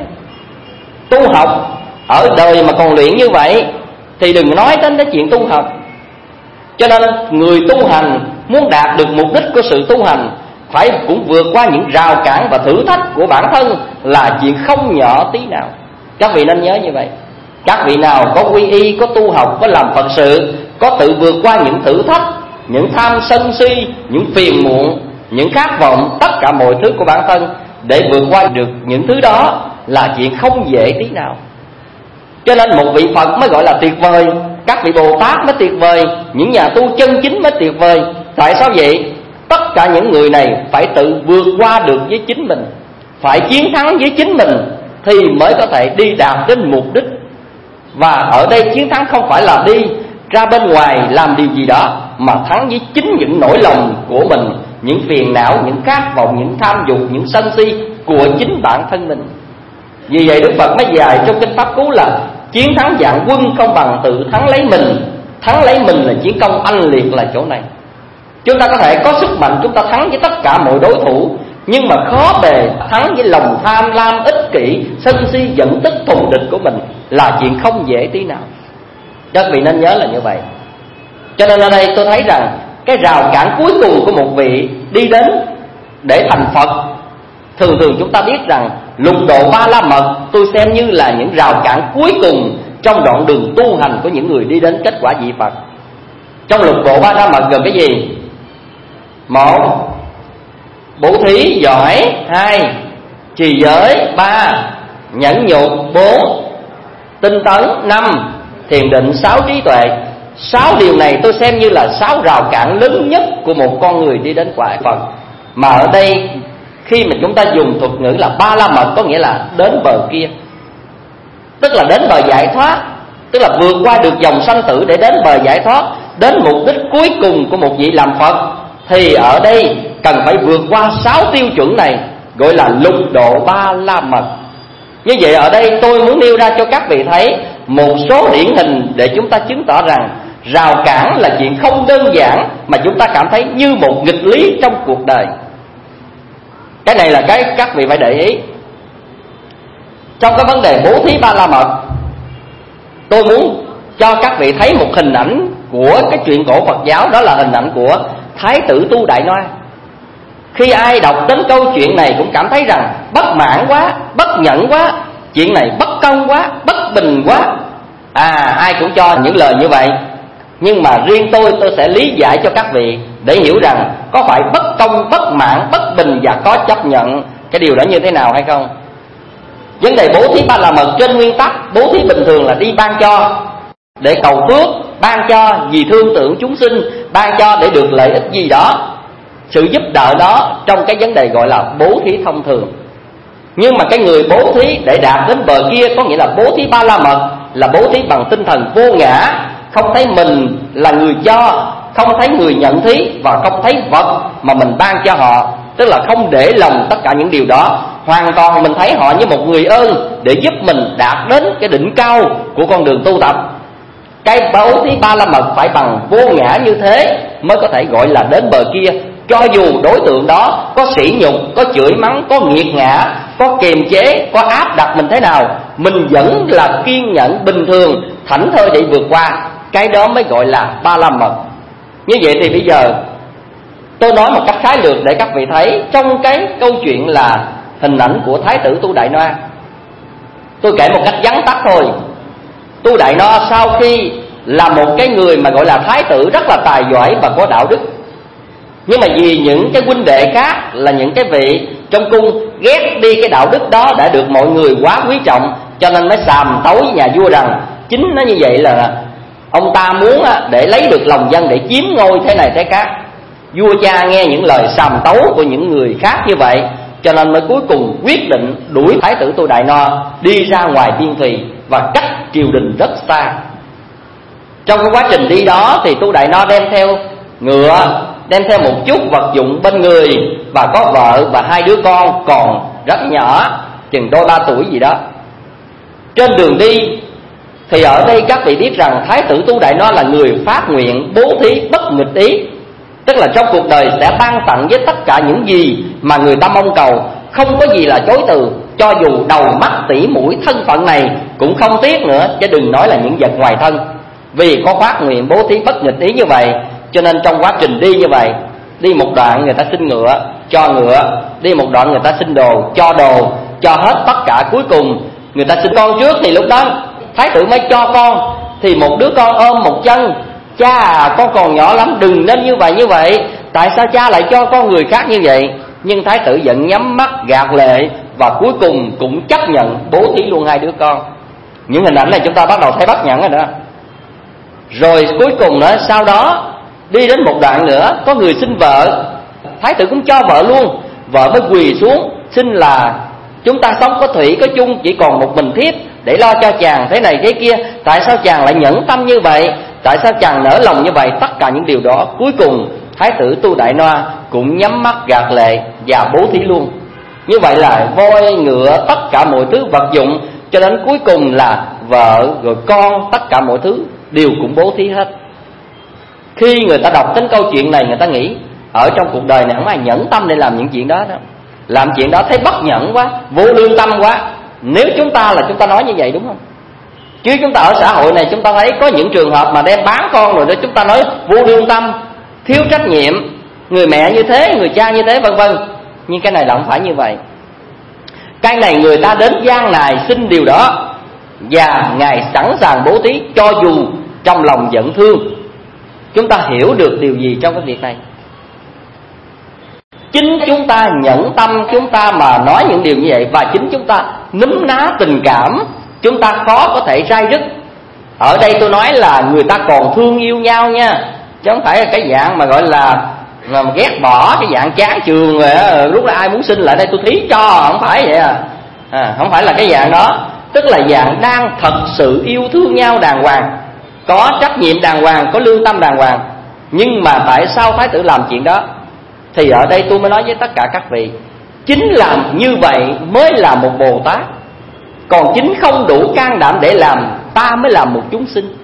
Tu học ở đời mà còn luyện như vậy thì đừng nói đến cái chuyện tu học. Cho nên người tu hành muốn đạt được mục đích của sự tu hành phải cũng vượt qua những rào cản và thử thách của bản thân là chuyện không nhỏ tí nào. Các vị nên nhớ như vậy. Các vị nào có quy y, có tu học, có làm Phật sự, có tự vượt qua những thử thách, những tham sân si, những phiền muộn, những khát vọng, tất cả mọi thứ của bản thân, để vượt qua được những thứ đó là chuyện không dễ tí nào. Cho nên một vị Phật mới gọi là tuyệt vời, các vị Bồ Tát mới tuyệt vời, những nhà tu chân chính mới tuyệt vời. Tại sao vậy? Tất cả những người này phải tự vượt qua được với chính mình, phải chiến thắng với chính mình thì mới có thể đi đạt đến mục đích. Và ở đây chiến thắng không phải là đi ra bên ngoài làm điều gì đó, mà thắng với chính những nỗi lòng của mình, những phiền não, những khát vọng, những tham dục, những sân si của chính bản thân mình. Vì vậy Đức Phật mới dạy trong kinh Pháp Cú là chiến thắng vạn quân không bằng tự thắng lấy mình. Thắng lấy mình là chiến công anh liệt là chỗ này. Chúng ta có thể có sức mạnh, chúng ta thắng với tất cả mọi đối thủ, nhưng mà khó bề thắng với lòng tham lam, ích kỷ, sân si, giận tức, thù địch của mình là chuyện không dễ tí nào. Các vị nên nhớ là như vậy. Cho nên ở đây tôi thấy rằng cái rào cản cuối cùng của một vị đi đến để thành Phật, thường thường chúng ta biết rằng lục độ ba la mật tôi xem như là những rào cản cuối cùng trong đoạn đường tu hành của những người đi đến kết quả vị Phật. Trong lục độ ba la mật gồm cái gì? Một, bố thí giỏi. Hai, trì giới. Ba, nhẫn nhục. Bốn, tinh tấn. Năm, thiền định. Sáu, trí tuệ. Sáu điều này tôi xem như là sáu rào cản lớn nhất của một con người đi đến quả Phật. Mà ở đây khi mà chúng ta dùng thuật ngữ là ba la mật, có nghĩa là đến bờ kia, tức là đến bờ giải thoát, tức là vượt qua được dòng sanh tử để đến bờ giải thoát, đến mục đích cuối cùng của một vị làm Phật. Thì ở đây cần phải vượt qua sáu tiêu chuẩn này, gọi là lục độ ba la mật. Như vậy ở đây tôi muốn nêu ra cho các vị thấy một số điển hình để chúng ta chứng tỏ rằng rào cản là chuyện không đơn giản mà chúng ta cảm thấy như một nghịch lý trong cuộc đời. Cái này là cái các vị phải để ý. Trong cái vấn đề bố thí ba la mật, tôi muốn cho các vị thấy một hình ảnh của cái truyện cổ Phật giáo, đó là hình ảnh của Thái tử Tu Đại Noa. Khi ai đọc đến câu chuyện này cũng cảm thấy rằng bất mãn quá, bất nhẫn quá, chuyện này bất công quá, bất bình quá. À, ai cũng cho những lời như vậy. Nhưng mà riêng tôi, tôi sẽ lý giải cho các vị để hiểu rằng có phải bất công, bất mãn, bất bình và có chấp nhận cái điều đó như thế nào hay không. Vấn đề bố thí ba la mật trên nguyên tắc, bố thí bình thường là đi ban cho để cầu phước, ban cho vì thương tưởng chúng sinh, ban cho để được lợi ích gì đó, sự giúp đỡ đó trong cái vấn đề gọi là bố thí thông thường. Nhưng mà cái người bố thí để đạt đến bờ kia, có nghĩa là bố thí ba la mật, là bố thí bằng tinh thần vô ngã, không thấy mình là người cho, không thấy người nhận thí và không thấy vật mà mình ban cho họ, tức là không để lòng tất cả những điều đó, hoàn toàn mình thấy họ như một người ơn để giúp mình đạt đến cái đỉnh cao của con đường tu tập. Cái bố thí ba la mật phải bằng vô ngã như thế mới có thể gọi là đến bờ kia. Cho dù đối tượng đó có sỉ nhục, có chửi mắng, có nghiệt ngã, có kiềm chế, có áp đặt mình thế nào, mình vẫn là kiên nhẫn bình thường, thảnh thơi để vượt qua. Cái đó mới gọi là ba la mật. Như vậy thì bây giờ tôi nói một cách khái lược để các vị thấy trong cái câu chuyện là hình ảnh của Thái tử Tu Đại Noa. Tôi kể một cách vắn tắt thôi. Tu Đại Noa sau khi là một cái người mà gọi là thái tử rất là tài giỏi và có đạo đức, nhưng mà vì những cái huynh đệ khác là những cái vị trong cung ghét đi cái đạo đức đó đã được mọi người quá quý trọng, cho nên mới sàm tấu với nhà vua rằng chính nó như vậy là ông ta muốn để lấy được lòng dân để chiếm ngôi thế này thế khác. Vua cha nghe những lời sàm tấu của những người khác như vậy, cho nên mới cuối cùng quyết định đuổi Thái tử Tu Đại Noa đi ra ngoài biên thùy và cách triều đình rất xa. Trong cái quá trình đi đó thì Tu Đại Noa đem theo ngựa, đem theo một chút vật dụng bên người, và có vợ và hai đứa con còn rất nhỏ, chừng đôi ba tuổi gì đó. Trên đường đi thì ở đây các vị biết rằng Thái tử Tu Đại Noa là người phát nguyện bố thí bất nghịch ý, tức là trong cuộc đời sẽ ban tặng với tất cả những gì mà người ta mong cầu, không có gì là chối từ, cho dù đầu mắt tỉ mũi thân phận này cũng không tiếc nữa, chứ đừng nói là những vật ngoài thân. Vì có phát nguyện bố thí bất nghịch ý như vậy, cho nên trong quá trình đi như vậy, Đi một đoạn người ta xin ngựa, cho ngựa. Đi một đoạn người ta xin đồ, cho đồ. Cho hết tất cả, cuối cùng người ta xin con trước. Thì lúc đó thái tử mới cho con. Thì một đứa con ôm một chân: cha à, con còn nhỏ lắm, đừng nên như vậy như vậy. Tại sao cha lại cho con người khác như vậy? Nhưng thái tử vẫn nhắm mắt gạt lệ, và cuối cùng cũng chấp nhận bố thí luôn hai đứa con. Những hình ảnh này chúng ta bắt đầu thấy bất nhẫn rồi đó. Rồi cuối cùng nữa, sau đó đi đến một đoạn nữa, có người xin vợ, thái tử cũng cho vợ luôn. Vợ mới quỳ xuống xin là: chúng ta sống có thủy có chung, chỉ còn một mình thiếp để lo cho chàng thế này thế kia. Tại sao chàng lại nhẫn tâm như vậy? Tại sao chàng nỡ lòng như vậy? Tất cả những điều đó cuối cùng thái tử Tu Đại Noa cũng nhắm mắt gạt lệ và bố thí luôn. Như vậy là voi ngựa, tất cả mọi thứ vật dụng, cho đến cuối cùng là vợ rồi con, tất cả mọi thứ đều cũng bố thí hết. Khi người ta đọc đến câu chuyện này, người ta nghĩ ở trong cuộc đời này không ai nhẫn tâm để làm những chuyện đó đâu. Làm chuyện đó thấy bất nhẫn quá, vô lương tâm quá. Nếu chúng ta là chúng ta nói như vậy, đúng không? Chứ chúng ta ở xã hội này chúng ta thấy có những trường hợp mà đem bán con rồi đó, chúng ta nói vô lương tâm, thiếu trách nhiệm, người mẹ như thế, người cha như thế, vân vân. Nhưng cái này là không phải như vậy. Cái này người ta đến gian này xin điều đó, và Ngài sẵn sàng bố thí cho dù trong lòng giận thương. Chúng ta hiểu được điều gì trong cái việc này? Chính chúng ta nhẫn tâm, chúng ta mà nói những điều như vậy, và chính chúng ta núm ná tình cảm, chúng ta khó có thể rai rứt. Ở đây tôi nói là người ta còn thương yêu nhau nha, chứ không phải là cái dạng mà gọi là, là ghét bỏ, cái dạng chán chường rồi á, lúc đó ai muốn xin lại đây tôi thí cho, không phải vậy à. à Không phải là cái dạng đó. Tức là dạng đang thật sự yêu thương nhau đàng hoàng, có trách nhiệm đàng hoàng, có lương tâm đàng hoàng. Nhưng mà tại sao thái tử làm chuyện đó? Thì ở đây tôi mới nói với tất cả các vị, chính làm như vậy mới là một Bồ Tát. Còn chính không đủ can đảm để làm, ta mới làm một chúng sinh.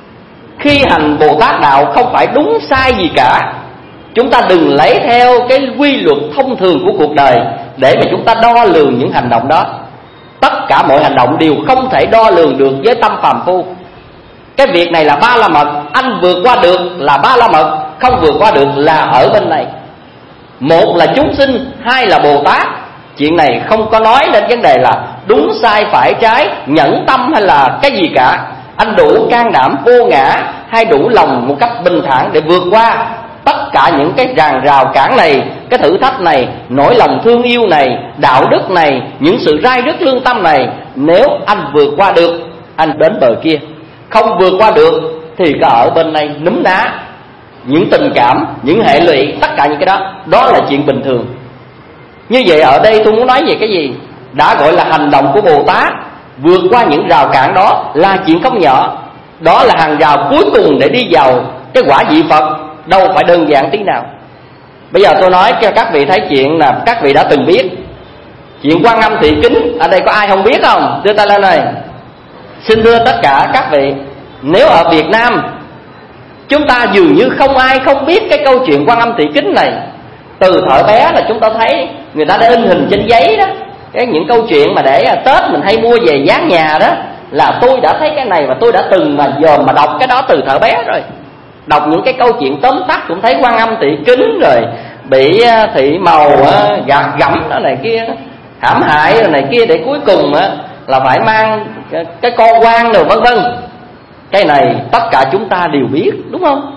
Khi hành Bồ Tát đạo không phải đúng sai gì cả. Chúng ta đừng lấy theo cái quy luật thông thường của cuộc đời để mà chúng ta đo lường những hành động đó. Tất cả mọi hành động đều không thể đo lường được với tâm phàm phu. Cái việc này là ba la mật, anh vượt qua được là ba la mật, không vượt qua được là ở bên này. Một là chúng sinh, hai là Bồ Tát. Chuyện này không có nói đến vấn đề là đúng sai phải trái, nhẫn tâm hay là cái gì cả. Anh đủ can đảm vô ngã, hay đủ lòng một cách bình thản để vượt qua tất cả những cái ràng rào cản này, cái thử thách này, nỗi lòng thương yêu này, đạo đức này, những sự rai rứt lương tâm này. Nếu anh vượt qua được, anh đến bờ kia. Không vượt qua được thì có ở bên này núm ná, những tình cảm, những hệ lụy, tất cả những cái đó, đó là chuyện bình thường. Như vậy ở đây tôi muốn nói về cái gì? Đã gọi là hành động của Bồ Tát, vượt qua những rào cản đó là chuyện không nhỏ. Đó là hàng rào cuối cùng để đi vào cái quả vị Phật, đâu phải đơn giản tí nào. Bây giờ tôi nói cho các vị thấy chuyện là các vị đã từng biết. Chuyện Quan Âm Thị Kính, ở đây có ai không biết không? Đưa tay lên này. Xin thưa tất cả các vị, nếu ở Việt Nam chúng ta dường như không ai không biết cái câu chuyện Quan Âm Thị Kính này. Từ thời bé là chúng ta thấy người ta đã in hình trên giấy đó, cái những câu chuyện mà để Tết mình hay mua về dán nhà đó, là tôi đã thấy cái này và tôi đã từng mà dòm mà đọc cái đó từ thời bé rồi. Đọc những cái câu chuyện tóm tắt cũng thấy Quan Âm Thị Kính rồi bị thị màu gạt gẫm đó này kia, hãm hại rồi này kia, để cuối cùng là phải mang cái con quan rồi vân vân. Cái này tất cả chúng ta đều biết, đúng không?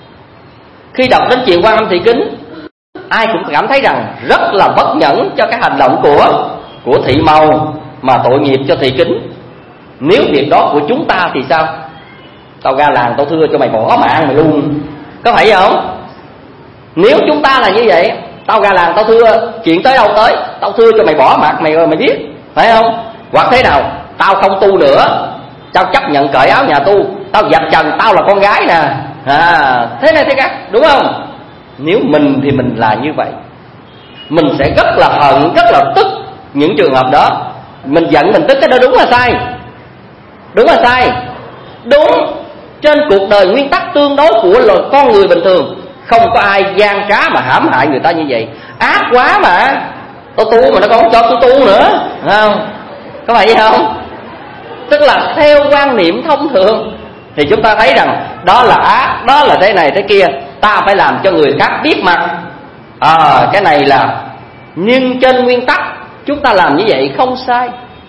Khi đọc đến chuyện Quan Âm Thị Kính, ai cũng cảm thấy rằng rất là bất nhẫn cho cái hành động của của thị màu mà tội nghiệp cho Thị Kính. Nếu việc đó của chúng ta thì sao? Tao ra làng tao thưa cho mày bỏ mạng mày luôn, có phải không? Nếu chúng ta là như vậy, tao ra làng tao thưa, chuyện tới đâu tới, tao thưa cho mày bỏ mạng mày rồi mày biết, phải không? Hoặc thế nào, tao không tu nữa, tao chấp nhận cởi áo nhà tu, tao dập trần, tao là con gái nè, à, thế này thế khác, đúng không? Nếu mình thì mình là như vậy, mình sẽ rất là hận, rất là tức những trường hợp đó. Mình giận mình tức, cái đó đúng là sai. Đúng là sai. Đúng, trên cuộc đời nguyên tắc tương đối của loài con người bình thường, không có ai gian trá mà hãm hại người ta như vậy. Ác quá mà, tao tu mà nó còn không cho tôi tu nữa, không? Có phải vậy không? Tức là theo quan niệm thông thường thì chúng ta thấy rằng đó là ác, đó là thế này thế kia, ta phải làm cho người khác biết mặt, À, cái này là, nhưng trên nguyên tắc chúng ta làm như vậy không sai.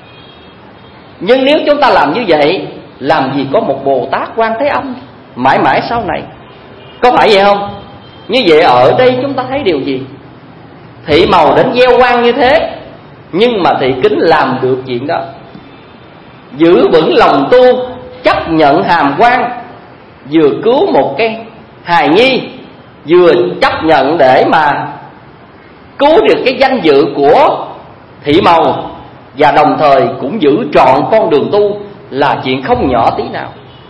Nhưng nếu chúng ta làm như vậy, làm gì có một Bồ Tát Quan Thế Âm mãi mãi sau này? Có phải vậy không? Như vậy ở đây chúng ta thấy điều gì? Thị Màu đến gieo quan như thế, nhưng mà Thị Kính làm được chuyện đó, giữ vững lòng tu, chấp nhận hàm quan, vừa cứu một cái hài nhi, vừa chấp nhận để mà cứu được cái danh dự của Thị Màu, và đồng thời cũng giữ trọn con đường tu, là chuyện không nhỏ tí nào.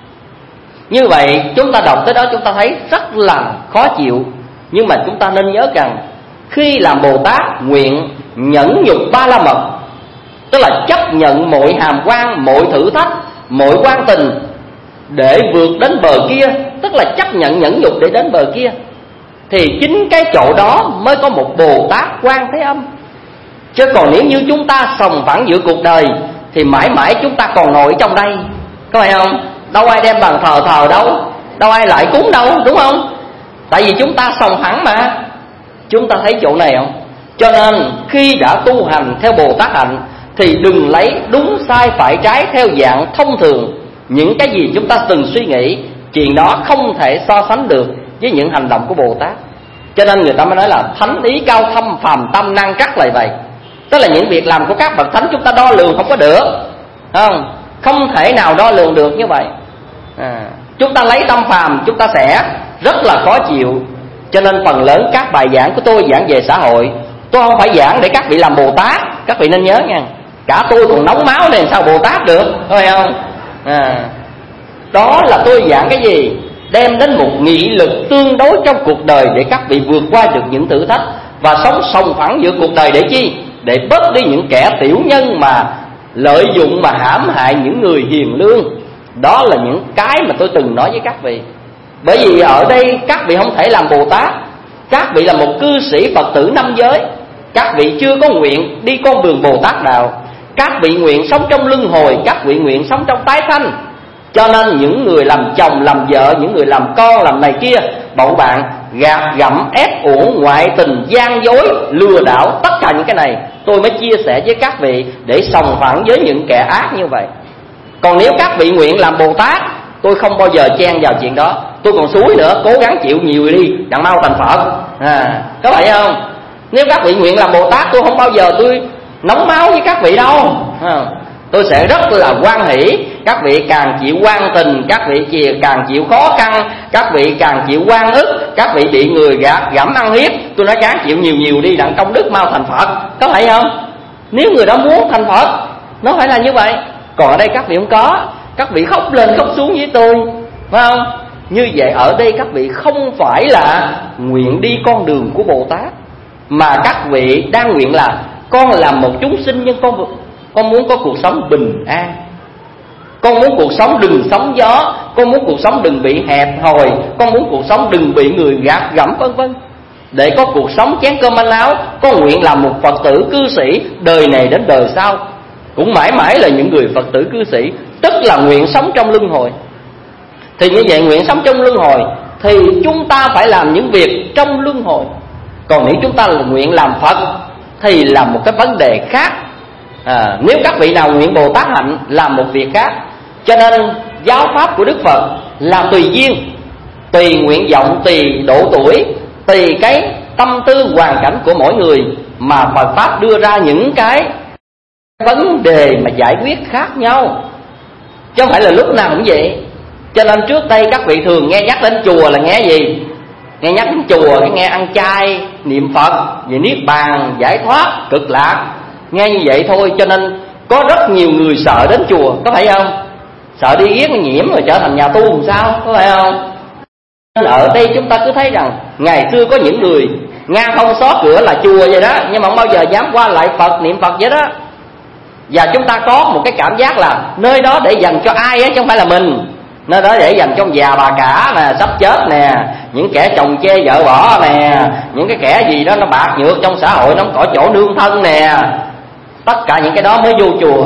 Như vậy chúng ta đọc tới đó chúng ta thấy rất là khó chịu. Nhưng mà chúng ta nên nhớ rằng, khi làm Bồ Tát nguyện nhẫn nhục ba la mật, tức là chấp nhận mọi hàm quan, mọi thử thách, mọi quan tình để vượt đến bờ kia, tức là chấp nhận nhẫn nhục để đến bờ kia, thì chính cái chỗ đó mới có một Bồ Tát Quan Thế Âm. Chứ còn nếu như chúng ta sòng phẳng giữa cuộc đời thì mãi mãi chúng ta còn ngồi trong đây, có phải không? Đâu ai đem bàn thờ thờ đâu, đâu ai lại cúng đâu, đúng không? Tại vì chúng ta sòng phẳng mà. Chúng ta thấy chỗ này không? Cho nên khi đã tu hành theo Bồ Tát hạnh thì đừng lấy đúng sai phải trái theo dạng thông thường. Những cái gì chúng ta từng suy nghĩ, chuyện đó không thể so sánh được với những hành động của Bồ Tát. Cho nên người ta mới nói là thánh ý cao thâm, phàm tâm năng trắc là vậy. Tức là những việc làm của các bậc thánh chúng ta đo lường không có được, không? Không thể nào đo lường được như vậy. à, Chúng ta lấy tâm phàm chúng ta sẽ rất là khó chịu. Cho nên phần lớn các bài giảng của tôi giảng về xã hội, tôi không phải giảng để các vị làm Bồ Tát. Các vị nên nhớ nha, cả tôi còn nóng máu này sao Bồ Tát được, phải không? à, Đó là tôi giảng cái gì? Đem đến một nghị lực tương đối trong cuộc đời để các vị vượt qua được những thử thách và sống sòng phẳng giữa cuộc đời. Để chi? Để bớt đi những kẻ tiểu nhân mà lợi dụng mà hãm hại những người hiền lương. Đó là những cái mà tôi từng nói với các vị. Bởi vì ở đây các vị không thể làm Bồ Tát. Các vị là một cư sĩ Phật tử năm giới. Các vị chưa có nguyện đi con đường Bồ Tát đạo. Các vị nguyện sống trong luân hồi, các vị nguyện sống trong tái sanh. Cho nên những người làm chồng, làm vợ, những người làm con, làm này kia, bậu bạn gạt gẫm, ép uổng, ngoại tình, gian dối, lừa đảo, tất cả những cái này tôi mới chia sẻ với các vị để sòng phẳng với những kẻ ác như vậy. Còn nếu các vị nguyện làm Bồ Tát, tôi không bao giờ chen vào chuyện đó. Tôi còn xúi nữa, cố gắng chịu nhiều đi, đặng mau thành Phật. à, Có phải không? Nếu các vị nguyện làm Bồ Tát, tôi không bao giờ tôi nóng máu với các vị đâu. à, Tôi sẽ rất là hoan hỷ. Các vị càng chịu quan tình, các vị càng chịu khó khăn, các vị càng chịu oan ức, các vị bị người gạt gẫm ăn hiếp, tôi nói ráng chịu nhiều nhiều đi, đặng công đức mau thành Phật. Có phải không? Nếu người đó muốn thành Phật, nó phải là như vậy. Còn ở đây các vị không có. Các vị khóc lên khóc xuống với tôi, phải không? Như vậy ở đây các vị không phải là nguyện đi con đường của Bồ Tát, mà các vị đang nguyện là con làm một chúng sinh, nhưng con con muốn có cuộc sống bình an. Con muốn cuộc sống đừng sóng gió, con muốn cuộc sống đừng bị hẹp hòi, con muốn cuộc sống đừng bị người gạt gẫm, vân vân. Để có cuộc sống chén cơm manh áo, con nguyện làm một Phật tử cư sĩ đời này đến đời sau cũng mãi mãi là những người Phật tử cư sĩ, tức là nguyện sống trong luân hồi. Thì như vậy nguyện sống trong luân hồi thì chúng ta phải làm những việc trong luân hồi. Còn nếu chúng ta là nguyện làm Phật thì là một cái vấn đề khác. à, Nếu các vị nào nguyện Bồ Tát hạnh làm một việc khác. Cho nên giáo pháp của Đức Phật là tùy duyên, tùy nguyện vọng, tùy độ tuổi, tùy cái tâm tư hoàn cảnh của mỗi người mà Phật pháp đưa ra những cái vấn đề mà giải quyết khác nhau, chứ không phải là lúc nào cũng vậy. Cho nên trước đây các vị thường nghe nhắc đến chùa là nghe gì? Nghe nhắc đến chùa cái nghe ăn chay, niệm Phật, về niết bàn, giải thoát, cực lạc, nghe như vậy thôi. Cho nên có rất nhiều người sợ đến chùa, có phải không? Sợ đi yết nhiễm rồi trở thành nhà tu làm sao, có phải không? Nên ở đây chúng ta cứ thấy rằng ngày xưa có những người ngang không xó cửa là chùa vậy đó, nhưng mà không bao giờ dám qua lại Phật, niệm Phật vậy đó. Và chúng ta có một cái cảm giác là nơi đó để dành cho ai á, chứ không phải là mình. Nơi đó để dành cho già bà cả nè, sắp chết nè, những kẻ chồng chê vợ bỏ nè, những cái kẻ gì đó nó bạc nhược trong xã hội, nó không có chỗ nương thân nè. Tất cả những cái đó mới vô chùa.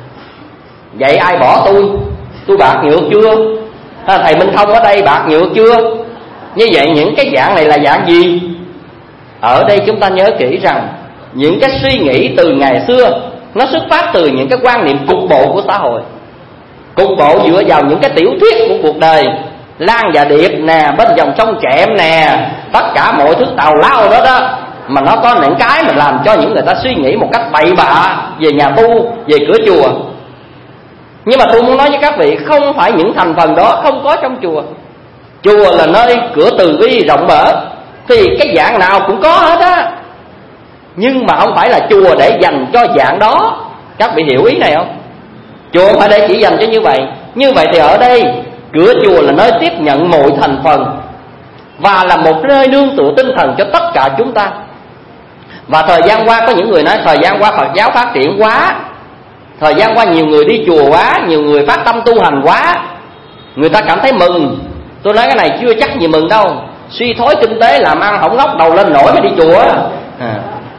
Vậy ai bỏ tôi? Tôi bạc nhược chưa? Thầy Minh Thông ở đây bạc nhược chưa? Như vậy những cái dạng này là dạng gì? Ở đây chúng ta nhớ kỹ rằng những cái suy nghĩ từ ngày xưa nó xuất phát từ những cái quan niệm cục bộ của xã hội, cục bộ dựa vào những cái tiểu thuyết của cuộc đời, Lan và Điệp nè, bên dòng sông Trẹm nè, tất cả mọi thứ tào lao đó đó, mà nó có những cái mà làm cho những người ta suy nghĩ một cách bậy bạ về nhà tu, về cửa chùa. Nhưng mà tôi muốn nói với các vị, không phải những thành phần đó không có trong chùa. Chùa là nơi cửa từ bi rộng mở, thì cái dạng nào cũng có hết á. Nhưng mà không phải là chùa để dành cho dạng đó. Các vị hiểu ý này không? Chùa không phải để chỉ dành cho như vậy. Như vậy thì ở đây cửa chùa là nơi tiếp nhận mọi thành phần, và là một nơi nương tựa tinh thần cho tất cả chúng ta. Và thời gian qua có những người nói thời gian qua Phật giáo phát triển quá, thời gian qua nhiều người đi chùa quá, nhiều người phát tâm tu hành quá, người ta cảm thấy mừng. Tôi nói cái này chưa chắc gì mừng đâu. Suy thoái kinh tế, làm ăn không ngóc đầu lên nổi mới đi chùa à.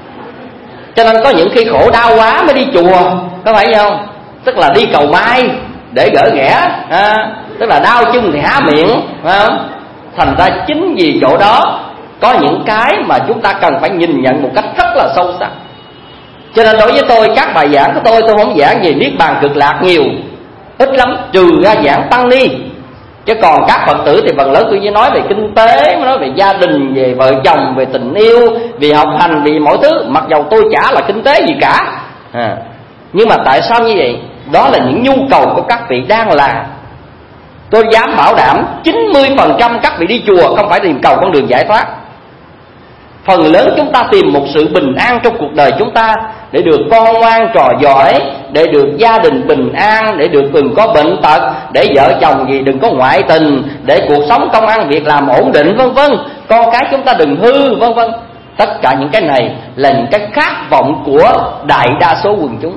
Cho nên có những khi khổ đau quá mới đi chùa, có phải không? Tức là đi cầu may để gỡ ghẻ à. Tức là đau chân thì há miệng, phải không? Thành ra chính vì chỗ đó có những cái mà chúng ta cần phải nhìn nhận một cách rất là sâu sắc. Cho nên đối với tôi, các bài giảng của tôi, tôi không giảng về Niết Bàn Cực Lạc nhiều, ít lắm, trừ ra giảng tăng ni. Chứ còn các Phật tử thì phần lớn tôi chỉ nói về kinh tế, nói về gia đình, về vợ chồng, về tình yêu, về học hành, về mọi thứ. Mặc dầu tôi chả là kinh tế gì cả à. Nhưng mà tại sao như vậy? Đó là những nhu cầu của các vị đang là. Tôi dám bảo đảm chín mươi phần trăm các vị đi chùa không phải tìm cầu con đường giải thoát. Phần lớn chúng ta tìm một sự bình an trong cuộc đời chúng ta, để được con ngoan trò giỏi, để được gia đình bình an, để được đừng có bệnh tật, để vợ chồng gì đừng có ngoại tình, để cuộc sống công ăn việc làm ổn định, vân vân, con cái chúng ta đừng hư, vân vân. Tất cả những cái này là những cái khát vọng của đại đa số quần chúng.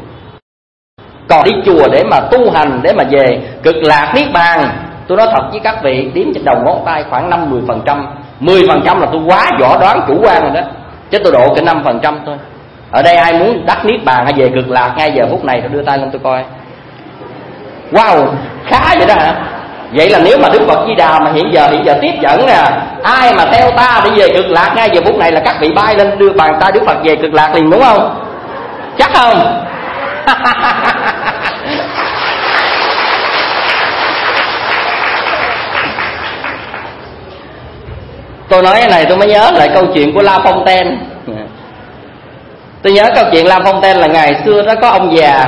Còn đi chùa để mà tu hành, để mà về cực lạc niết bàn, tôi nói thật với các vị, đếm trên đầu ngón tay khoảng năm mười phần trăm. Mười phần trăm là tôi quá võ đoán chủ quan rồi đó, chứ tôi độ cái năm phần trăm thôi. Ở đây ai muốn đắc niết bàn hay về cực lạc ngay giờ phút này tôi đưa tay lên tôi coi. Wow, khá vậy đó hả? Vậy là nếu mà Đức Phật Di Đà mà hiện giờ hiện giờ tiếp dẫn nè, ai mà theo ta để về cực lạc ngay giờ phút này là các vị bay lên đưa bàn tay Đức Phật về cực lạc liền, đúng không? Chắc không? Tôi nói cái này tôi mới nhớ lại câu chuyện của La Fontaine. Tôi nhớ câu chuyện La Fontaine là ngày xưa đó có ông già,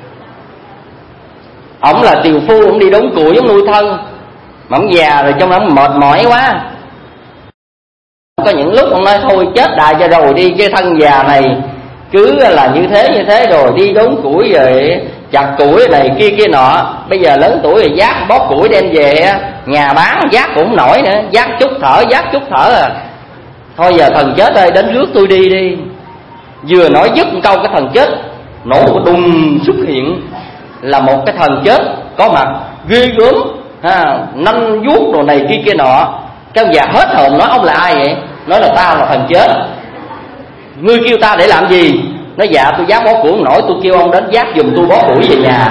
ổng là tiều phu, ổng đi đốn củi, ổng nuôi thân, mà ông già rồi trong đó mệt mỏi quá. Có những lúc ông nói thôi chết đại cho rồi đi, cái thân già này cứ là như thế như thế rồi đi đốn củi rồi chặt củi này kia kia nọ, bây giờ lớn tuổi rồi vác bó củi đem về nhà bán vác cũng nổi nữa, vác chút thở vác chút thở à. Thôi giờ thần chết ơi đến rước tôi đi đi. Vừa nói dứt một câu, cái thần chết nổ một đùng xuất hiện, là một cái thần chết có mặt ghê gớm ha, nanh vuốt đồ này kia kia nọ. Cái ông già hết hồn nói ông là ai vậy? Nói là tao là thần chết. Ngươi kêu ta để làm gì? Nói dạ tôi vác bó củi nổi, tôi kêu ông đến vác giùm tôi bó củi về nhà.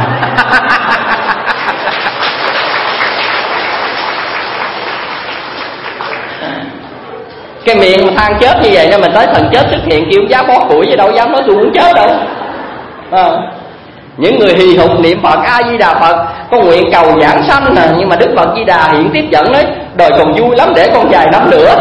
Cái miệng mà than chết như vậy nên mình tới thần chết xuất hiện kêu vác bó củi chứ đâu dám nói tôi muốn chết đâu à. Những người hì hục niệm Phật A Di Đà Phật có nguyện cầu giảng sanh nè, nhưng mà Đức Phật Di Đà hiện tiếp dẫn đấy, đời còn vui lắm để con dài năm nữa.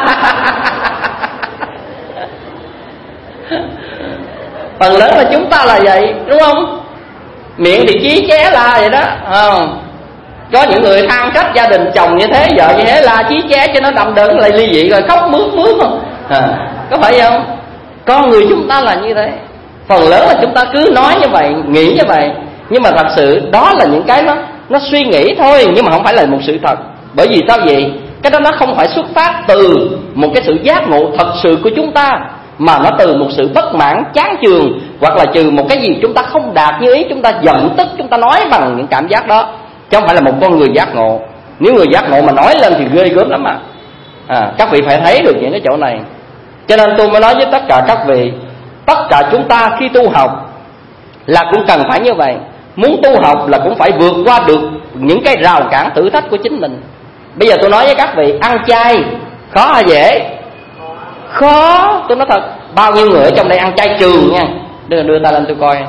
Phần lớn là chúng ta là vậy, đúng không? Miệng thì chí ché la vậy đó à. Có những người than trách gia đình chồng như thế, vợ như thế, la chí ché cho nó đâm đớn lại ly dị rồi khóc mướt mướt không à, có phải không? Con người chúng ta là như thế. Phần lớn là chúng ta cứ nói như vậy, nghĩ như vậy, nhưng mà thật sự đó là những cái nó nó suy nghĩ thôi, nhưng mà không phải là một sự thật. Bởi vì sao vậy? Cái đó nó không phải xuất phát từ một cái sự giác ngộ thật sự của chúng ta, mà nó từ một sự bất mãn, chán chường, hoặc là trừ một cái gì chúng ta không đạt như ý, chúng ta giận tức, chúng ta nói bằng những cảm giác đó, chứ không phải là một con người giác ngộ. Nếu người giác ngộ mà nói lên thì ghê gớm lắm à. à Các vị phải thấy được những cái chỗ này. Cho nên tôi mới nói với tất cả các vị, tất cả chúng ta khi tu học là cũng cần phải như vậy. Muốn tu học là cũng phải vượt qua được những cái rào cản thử thách của chính mình. Bây giờ tôi nói với các vị, ăn chay khó hay dễ? Khó. Tôi nói thật, bao nhiêu người ở trong đây ăn chay trường nha, đưa, đưa tay lên tôi coi.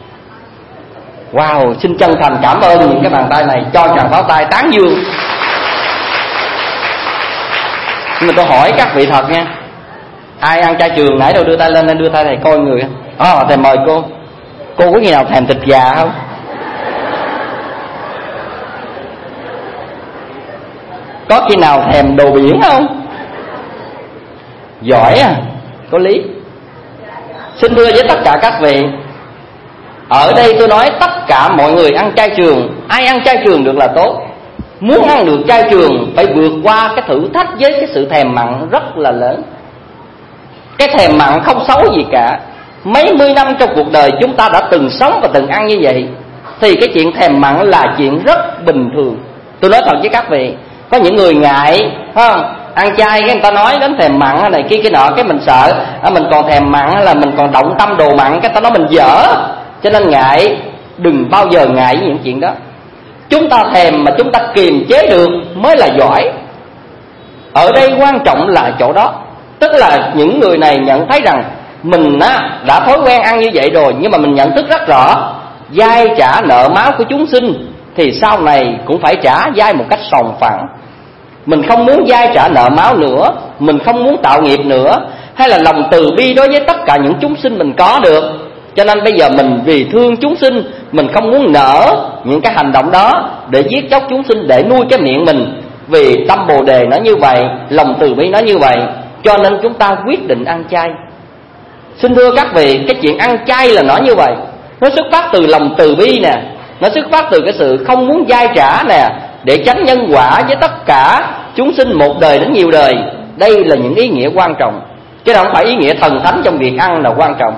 Wow, xin chân thành cảm ơn những cái bàn tay này, cho tràng pháo tay tán dương. Nhưng mà tôi hỏi các vị thật nha, ai ăn chay trường nãy đâu đưa tay lên, nên đưa tay này coi người. Ồ, à, thầy mời cô. Cô có khi nào thèm thịt gà không? Có khi nào thèm đồ biển không? Giỏi à, có lý. Xin thưa với tất cả các vị, ở đây tôi nói tất cả mọi người ăn chay trường, ai ăn chay trường được là tốt. Muốn ăn được chay trường phải vượt qua cái thử thách với cái sự thèm mặn rất là lớn. Cái thèm mặn không xấu gì cả. Mấy mươi năm trong cuộc đời chúng ta đã từng sống và từng ăn như vậy, thì cái chuyện thèm mặn là chuyện rất bình thường. Tôi nói thật với các vị, có những người ngại, phải không? Ăn chay cái người ta nói đến thèm mặn này kia cái nọ, cái mình sợ mình còn thèm mặn là mình còn động tâm đồ mặn, cái ta nói mình dở, cho nên ngại. Đừng bao giờ ngại những chuyện đó. Chúng ta thèm mà chúng ta kiềm chế được mới là giỏi. Ở đây quan trọng là chỗ đó. Tức là những người này nhận thấy rằng mình á, đã thói quen ăn như vậy rồi, nhưng mà mình nhận thức rất rõ, dai trả nợ máu của chúng sinh thì sau này cũng phải trả dai một cách sòng phẳng. Mình không muốn dai trả nợ máu nữa, mình không muốn tạo nghiệp nữa, hay là lòng từ bi đối với tất cả những chúng sinh mình có được. Cho nên bây giờ mình vì thương chúng sinh, mình không muốn nỡ những cái hành động đó để giết chóc chúng sinh, để nuôi cái miệng mình. Vì tâm Bồ Đề nó như vậy, lòng từ bi nó như vậy, cho nên chúng ta quyết định ăn chay. Xin thưa các vị, cái chuyện ăn chay là nó như vậy. Nó xuất phát từ lòng từ bi nè, nó xuất phát từ cái sự không muốn dai trả nè, để tránh nhân quả với tất cả chúng sinh một đời đến nhiều đời. Đây là những ý nghĩa quan trọng, chứ không phải ý nghĩa thần thánh trong việc ăn là quan trọng.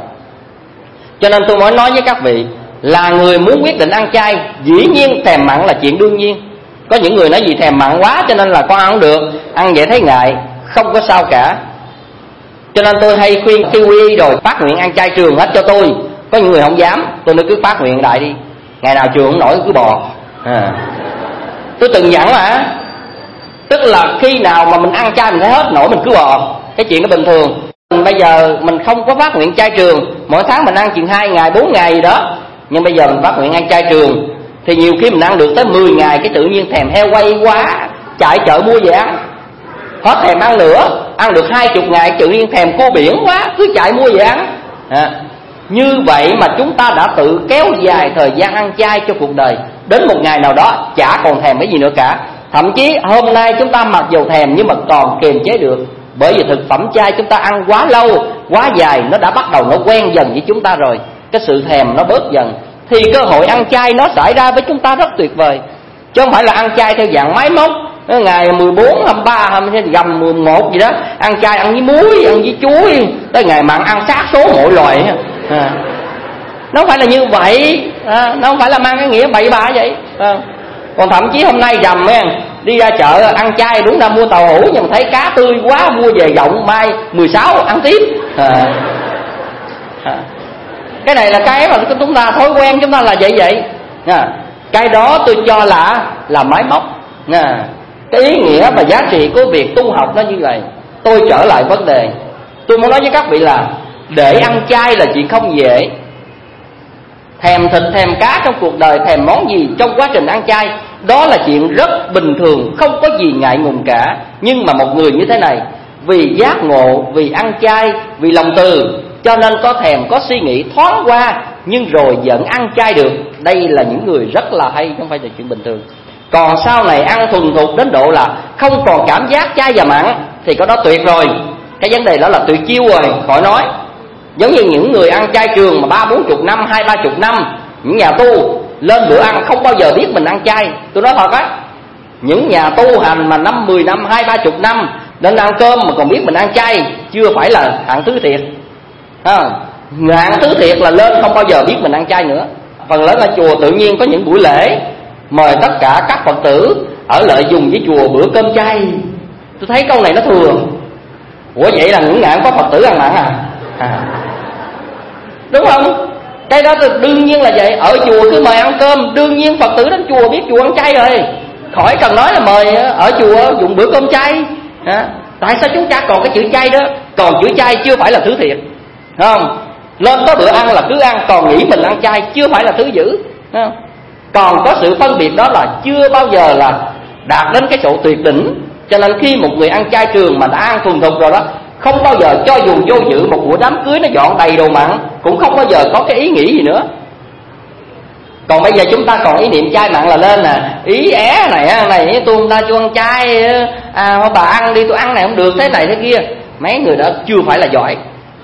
Cho nên tôi mới nói với các vị, là người muốn quyết định ăn chay, dĩ nhiên thèm mặn là chuyện đương nhiên. Có những người nói gì thèm mặn quá cho nên là con ăn không được, ăn vậy thấy ngại, không có sao cả. Cho nên tôi hay khuyên khi quy y rồi phát nguyện ăn chay trường hết cho tôi. Có những người không dám, tôi nói cứ phát nguyện đại đi, ngày nào trường không nổi cứ bò à. Tôi từng dặn mà, tức là khi nào mà mình ăn chay mình thấy hết nổi mình cứ bò, cái chuyện đó bình thường. Mình bây giờ mình không có phát nguyện chay trường, mỗi tháng mình ăn chừng hai ngày bốn ngày gì đó, nhưng bây giờ mình phát nguyện ăn chay trường thì nhiều khi mình ăn được tới mười ngày, cái tự nhiên thèm heo quay quá, chạy chợ mua về ăn, hết thèm ăn nữa. Ăn được hai chục ngày tự nhiên thèm cua biển quá, cứ chạy mua về ăn à. Như vậy mà chúng ta đã tự kéo dài thời gian ăn chay cho cuộc đời, đến một ngày nào đó chả còn thèm cái gì nữa cả. Thậm chí hôm nay chúng ta mặc dầu thèm nhưng mà còn kiềm chế được, bởi vì thực phẩm chay chúng ta ăn quá lâu, quá dài, nó đã bắt đầu nó quen dần với chúng ta rồi, cái sự thèm nó bớt dần, thì cơ hội ăn chay nó xảy ra với chúng ta rất tuyệt vời. Chứ không phải là ăn chay theo dạng máy móc, ngày mười bốn, hai mươi ba, hai mươi lăm, gầm mười một gì đó, ăn chay ăn với muối, ăn với chuối, tới ngày mặn ăn sát số mọi loài à. Nó không phải là như vậy à, nó không phải là mang cái nghĩa bậy bạ vậy à. Còn thậm chí hôm nay rằm nha, đi ra chợ ăn chay đúng ra mua tàu hũ, nhưng mà thấy cá tươi quá mua về gọng, mai mười sáu ăn tiếp à. À. Cái này là cái mà chúng ta thói quen chúng ta là vậy vậy à. Cái đó tôi cho là là máy móc à. Cái ý nghĩa và giá trị của việc tu học nó như vậy. Tôi trở lại vấn đề, tôi muốn nói với các vị là để ăn chay là chuyện không dễ. Thèm thịt, thèm cá trong cuộc đời, thèm món gì trong quá trình ăn chay, đó là chuyện rất bình thường, không có gì ngại ngùng cả. Nhưng mà một người như thế này, vì giác ngộ, vì ăn chay, vì lòng từ, cho nên có thèm, có suy nghĩ thoáng qua, nhưng rồi vẫn ăn chay được. Đây là những người rất là hay, không phải là chuyện bình thường. Còn sau này ăn thuần thục đến độ là không còn cảm giác chay và mặn thì có đó tuyệt rồi. Cái vấn đề đó là tuyệt chiêu rồi, khỏi nói. Giống như những người ăn chay trường mà ba bốn chục năm, hai ba chục năm, những nhà tu lên bữa ăn không bao giờ biết mình ăn chay. Tôi nói thật á, những nhà tu hành mà năm mười năm, hai ba chục năm nên ăn cơm mà còn biết mình ăn chay, chưa phải là hạng thứ thiệt à. Hạng thứ thiệt là lên không bao giờ biết mình ăn chay nữa. Phần lớn ở chùa tự nhiên có những buổi lễ mời tất cả các Phật tử ở lại dùng với chùa bữa cơm chay. Tôi thấy câu này nó thừa. Ủa vậy là những ngạn có Phật tử ăn mặn à? À, đúng không? Cái đó đương nhiên là vậy. Ở chùa cứ mời ăn cơm, đương nhiên Phật tử đến chùa biết chùa ăn chay rồi, khỏi cần nói là mời ở chùa dùng bữa cơm chay à. Tại sao chúng ta còn cái chữ chay đó? Còn chữa chay chưa phải là thứ thiệt, không? Lên có bữa ăn là cứ ăn, còn nghĩ mình ăn chay chưa phải là thứ dữ, không? Còn có sự phân biệt đó là chưa bao giờ là đạt đến cái chỗ tuyệt đỉnh. Cho nên khi một người ăn chay trường mà đã ăn thuần thục rồi đó, không bao giờ cho dù vô dự một buổi đám cưới nó dọn đầy đồ mặn, cũng không bao giờ có cái ý nghĩ gì nữa. Còn bây giờ chúng ta còn ý niệm chay mặn là lên nè, ý é này này tôi không ta cho ăn chay, à bà ăn đi, tôi ăn này không được, thế này thế kia. Mấy người đó chưa phải là giỏi.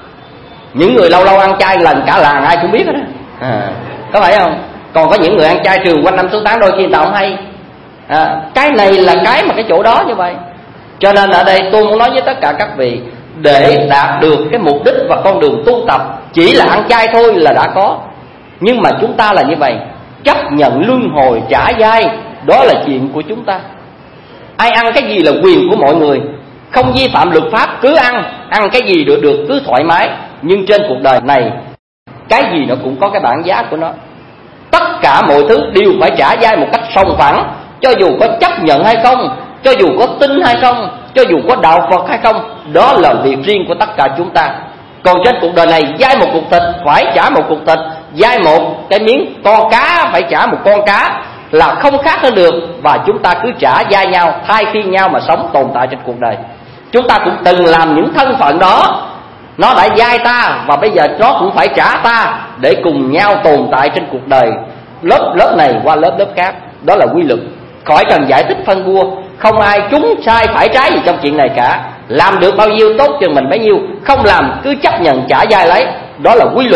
Những người lâu lâu ăn chay lần cả làng ai cũng biết đó, à, có phải không? Còn có những người ăn chay trường quanh năm số tháng đôi khi người ta không hay. À, cái này là cái mà cái chỗ đó như vậy. Cho nên ở đây tôi muốn nói với tất cả các vị, để đạt được cái mục đích và con đường tu tập chỉ là ăn chay thôi là đã có. Nhưng mà chúng ta là như vậy, chấp nhận luân hồi trả dai, đó là chuyện của chúng ta. Ai ăn cái gì là quyền của mọi người, không vi phạm luật pháp, cứ ăn, ăn cái gì được được cứ thoải mái. Nhưng trên cuộc đời này, cái gì nó cũng có cái bản giá của nó. Tất cả mọi thứ đều phải trả dai một cách sòng phẳng, cho dù có chấp nhận hay không, cho dù có tin hay không, cho dù có đạo Phật hay không, đó là việc riêng của tất cả chúng ta. Còn trên cuộc đời này, dai một cục thịt phải trả một cục thịt, dai một cái miếng con cá phải trả một con cá, là không khác hơn được. Và chúng ta cứ trả dai nhau, thay phiên nhau mà sống tồn tại trên cuộc đời. Chúng ta cũng từng làm những thân phận đó, nó đã dai ta và bây giờ nó cũng phải trả ta, để cùng nhau tồn tại trên cuộc đời, lớp lớp này qua lớp lớp khác. Đó là quy luật, khỏi cần giải thích phân bua. Không ai trúng sai phải trái gì trong chuyện này cả. Làm được bao nhiêu tốt chừng mình bấy nhiêu, không làm cứ chấp nhận trả dai lấy, đó là quy luật.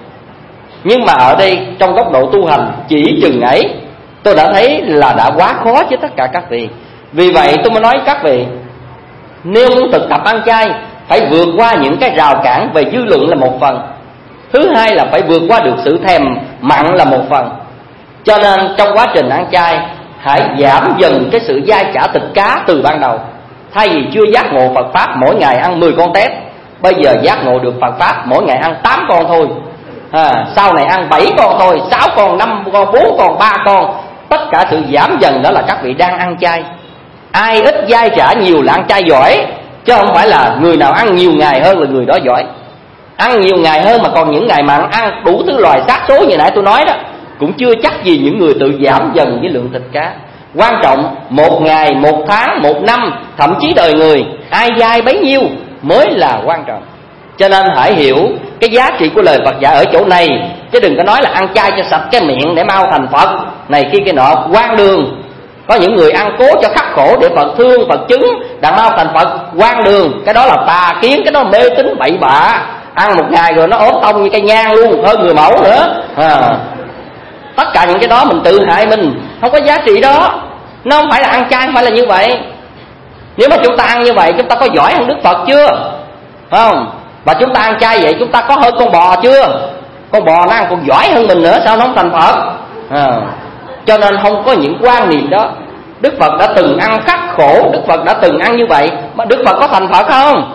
Nhưng mà ở đây trong góc độ tu hành chỉ chừng ấy, tôi đã thấy là đã quá khó với tất cả các vị. Vì vậy tôi mới nói các vị, nếu muốn thực tập ăn chay phải vượt qua những cái rào cản về dư luận là một phần, thứ hai là phải vượt qua được sự thèm mặn là một phần. Cho nên trong quá trình ăn chay, hãy giảm dần cái sự dai trả thịt cá từ ban đầu. Thay vì chưa giác ngộ Phật Pháp mỗi ngày ăn mười con tép, bây giờ giác ngộ được Phật Pháp mỗi ngày ăn tám con thôi, à, sau này ăn bảy con thôi, sáu con, năm con, bốn con, ba con. Tất cả sự giảm dần đó là các vị đang ăn chay. Ai ít dai trả nhiều là ăn chay giỏi, chứ không phải là người nào ăn nhiều ngày hơn là người đó giỏi. Ăn nhiều ngày hơn mà còn những ngày mặn ăn đủ thứ loài xác số như nãy tôi nói đó, cũng chưa chắc gì những người tự giảm dần với lượng thịt cá. Quan trọng một ngày, một tháng, một năm, thậm chí đời người, ai dai bấy nhiêu mới là quan trọng. Cho nên hãy hiểu cái giá trị của lời Phật dạy ở chỗ này, chứ đừng có nói là ăn chay cho sạch cái miệng để mau thành Phật này kia kia nọ. Quan đường, có những người ăn cố cho khắc khổ để Phật thương, Phật chứng, đặng mau thành Phật. Quan đường, cái đó là tà kiến, cái đó mê tín bậy bạ. Ăn một ngày rồi nó ốm tông như cây nhang luôn, hơn người mẫu nữa, à. Tất cả những cái đó mình tự hại mình, không có giá trị đó. Nó không phải là ăn chay, không phải là như vậy. Nếu mà chúng ta ăn như vậy, chúng ta có giỏi hơn Đức Phật chưa? Phải không? Và chúng ta ăn chay vậy, chúng ta có hơn con bò chưa? Con bò nó ăn còn giỏi hơn mình nữa, sao nó không thành Phật? À. Cho nên không có những quan niệm đó. Đức Phật đã từng ăn khắc khổ, Đức Phật đã từng ăn như vậy, mà Đức Phật có thành Phật không?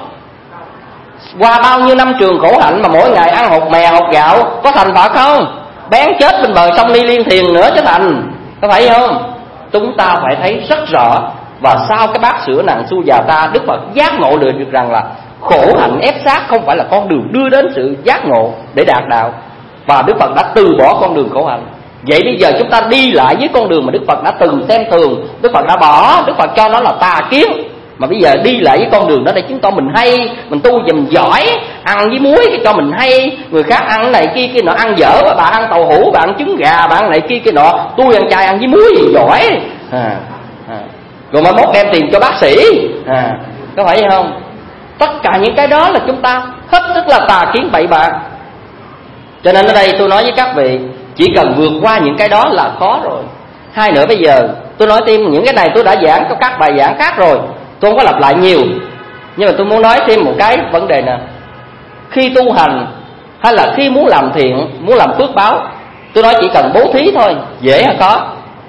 Qua bao nhiêu năm trường khổ hạnh mà mỗi ngày ăn hột mè hột gạo, có thành Phật không? Bén chết bên bờ sông Ni Liên Thiền nữa chứ thành, có phải không? Chúng ta phải thấy rất rõ. Và sau cái bát sữa nặng xu già ta, Đức Phật giác ngộ được, được rằng là khổ hạnh ép sát không phải là con đường đưa đến sự giác ngộ để đạt đạo. Và Đức Phật đã từ bỏ con đường khổ hạnh. Vậy bây giờ chúng ta đi lại với con đường mà Đức Phật đã từng xem thường, Đức Phật đã bỏ, Đức Phật cho nó là tà kiến. Mà bây giờ đi lại với con đường đó để chứng tỏ mình hay, mình tu và mình giỏi. Ăn với muối cái cho mình hay, người khác ăn cái này kia kia nọ ăn dở, bà ăn tàu hũ, bà ăn trứng gà, bà ăn này kia kia nọ, tôi ăn chay ăn với muối gì giỏi, à, à. Rồi mà mốt đem tiền cho bác sĩ, à, có phải không? Tất cả những cái đó là chúng ta hết sức là tà kiến bậy bạ. Cho nên ở đây tôi nói với các vị, chỉ cần vượt qua những cái đó là khó rồi. Hai nữa, bây giờ tôi nói thêm những cái này tôi đã giảng cho các bài giảng khác rồi, tôi không có lặp lại nhiều. Nhưng mà tôi muốn nói thêm một cái vấn đề nè. Khi tu hành hay là khi muốn làm thiện, muốn làm phước báo, tôi nói chỉ cần bố thí thôi. Dễ hay khó?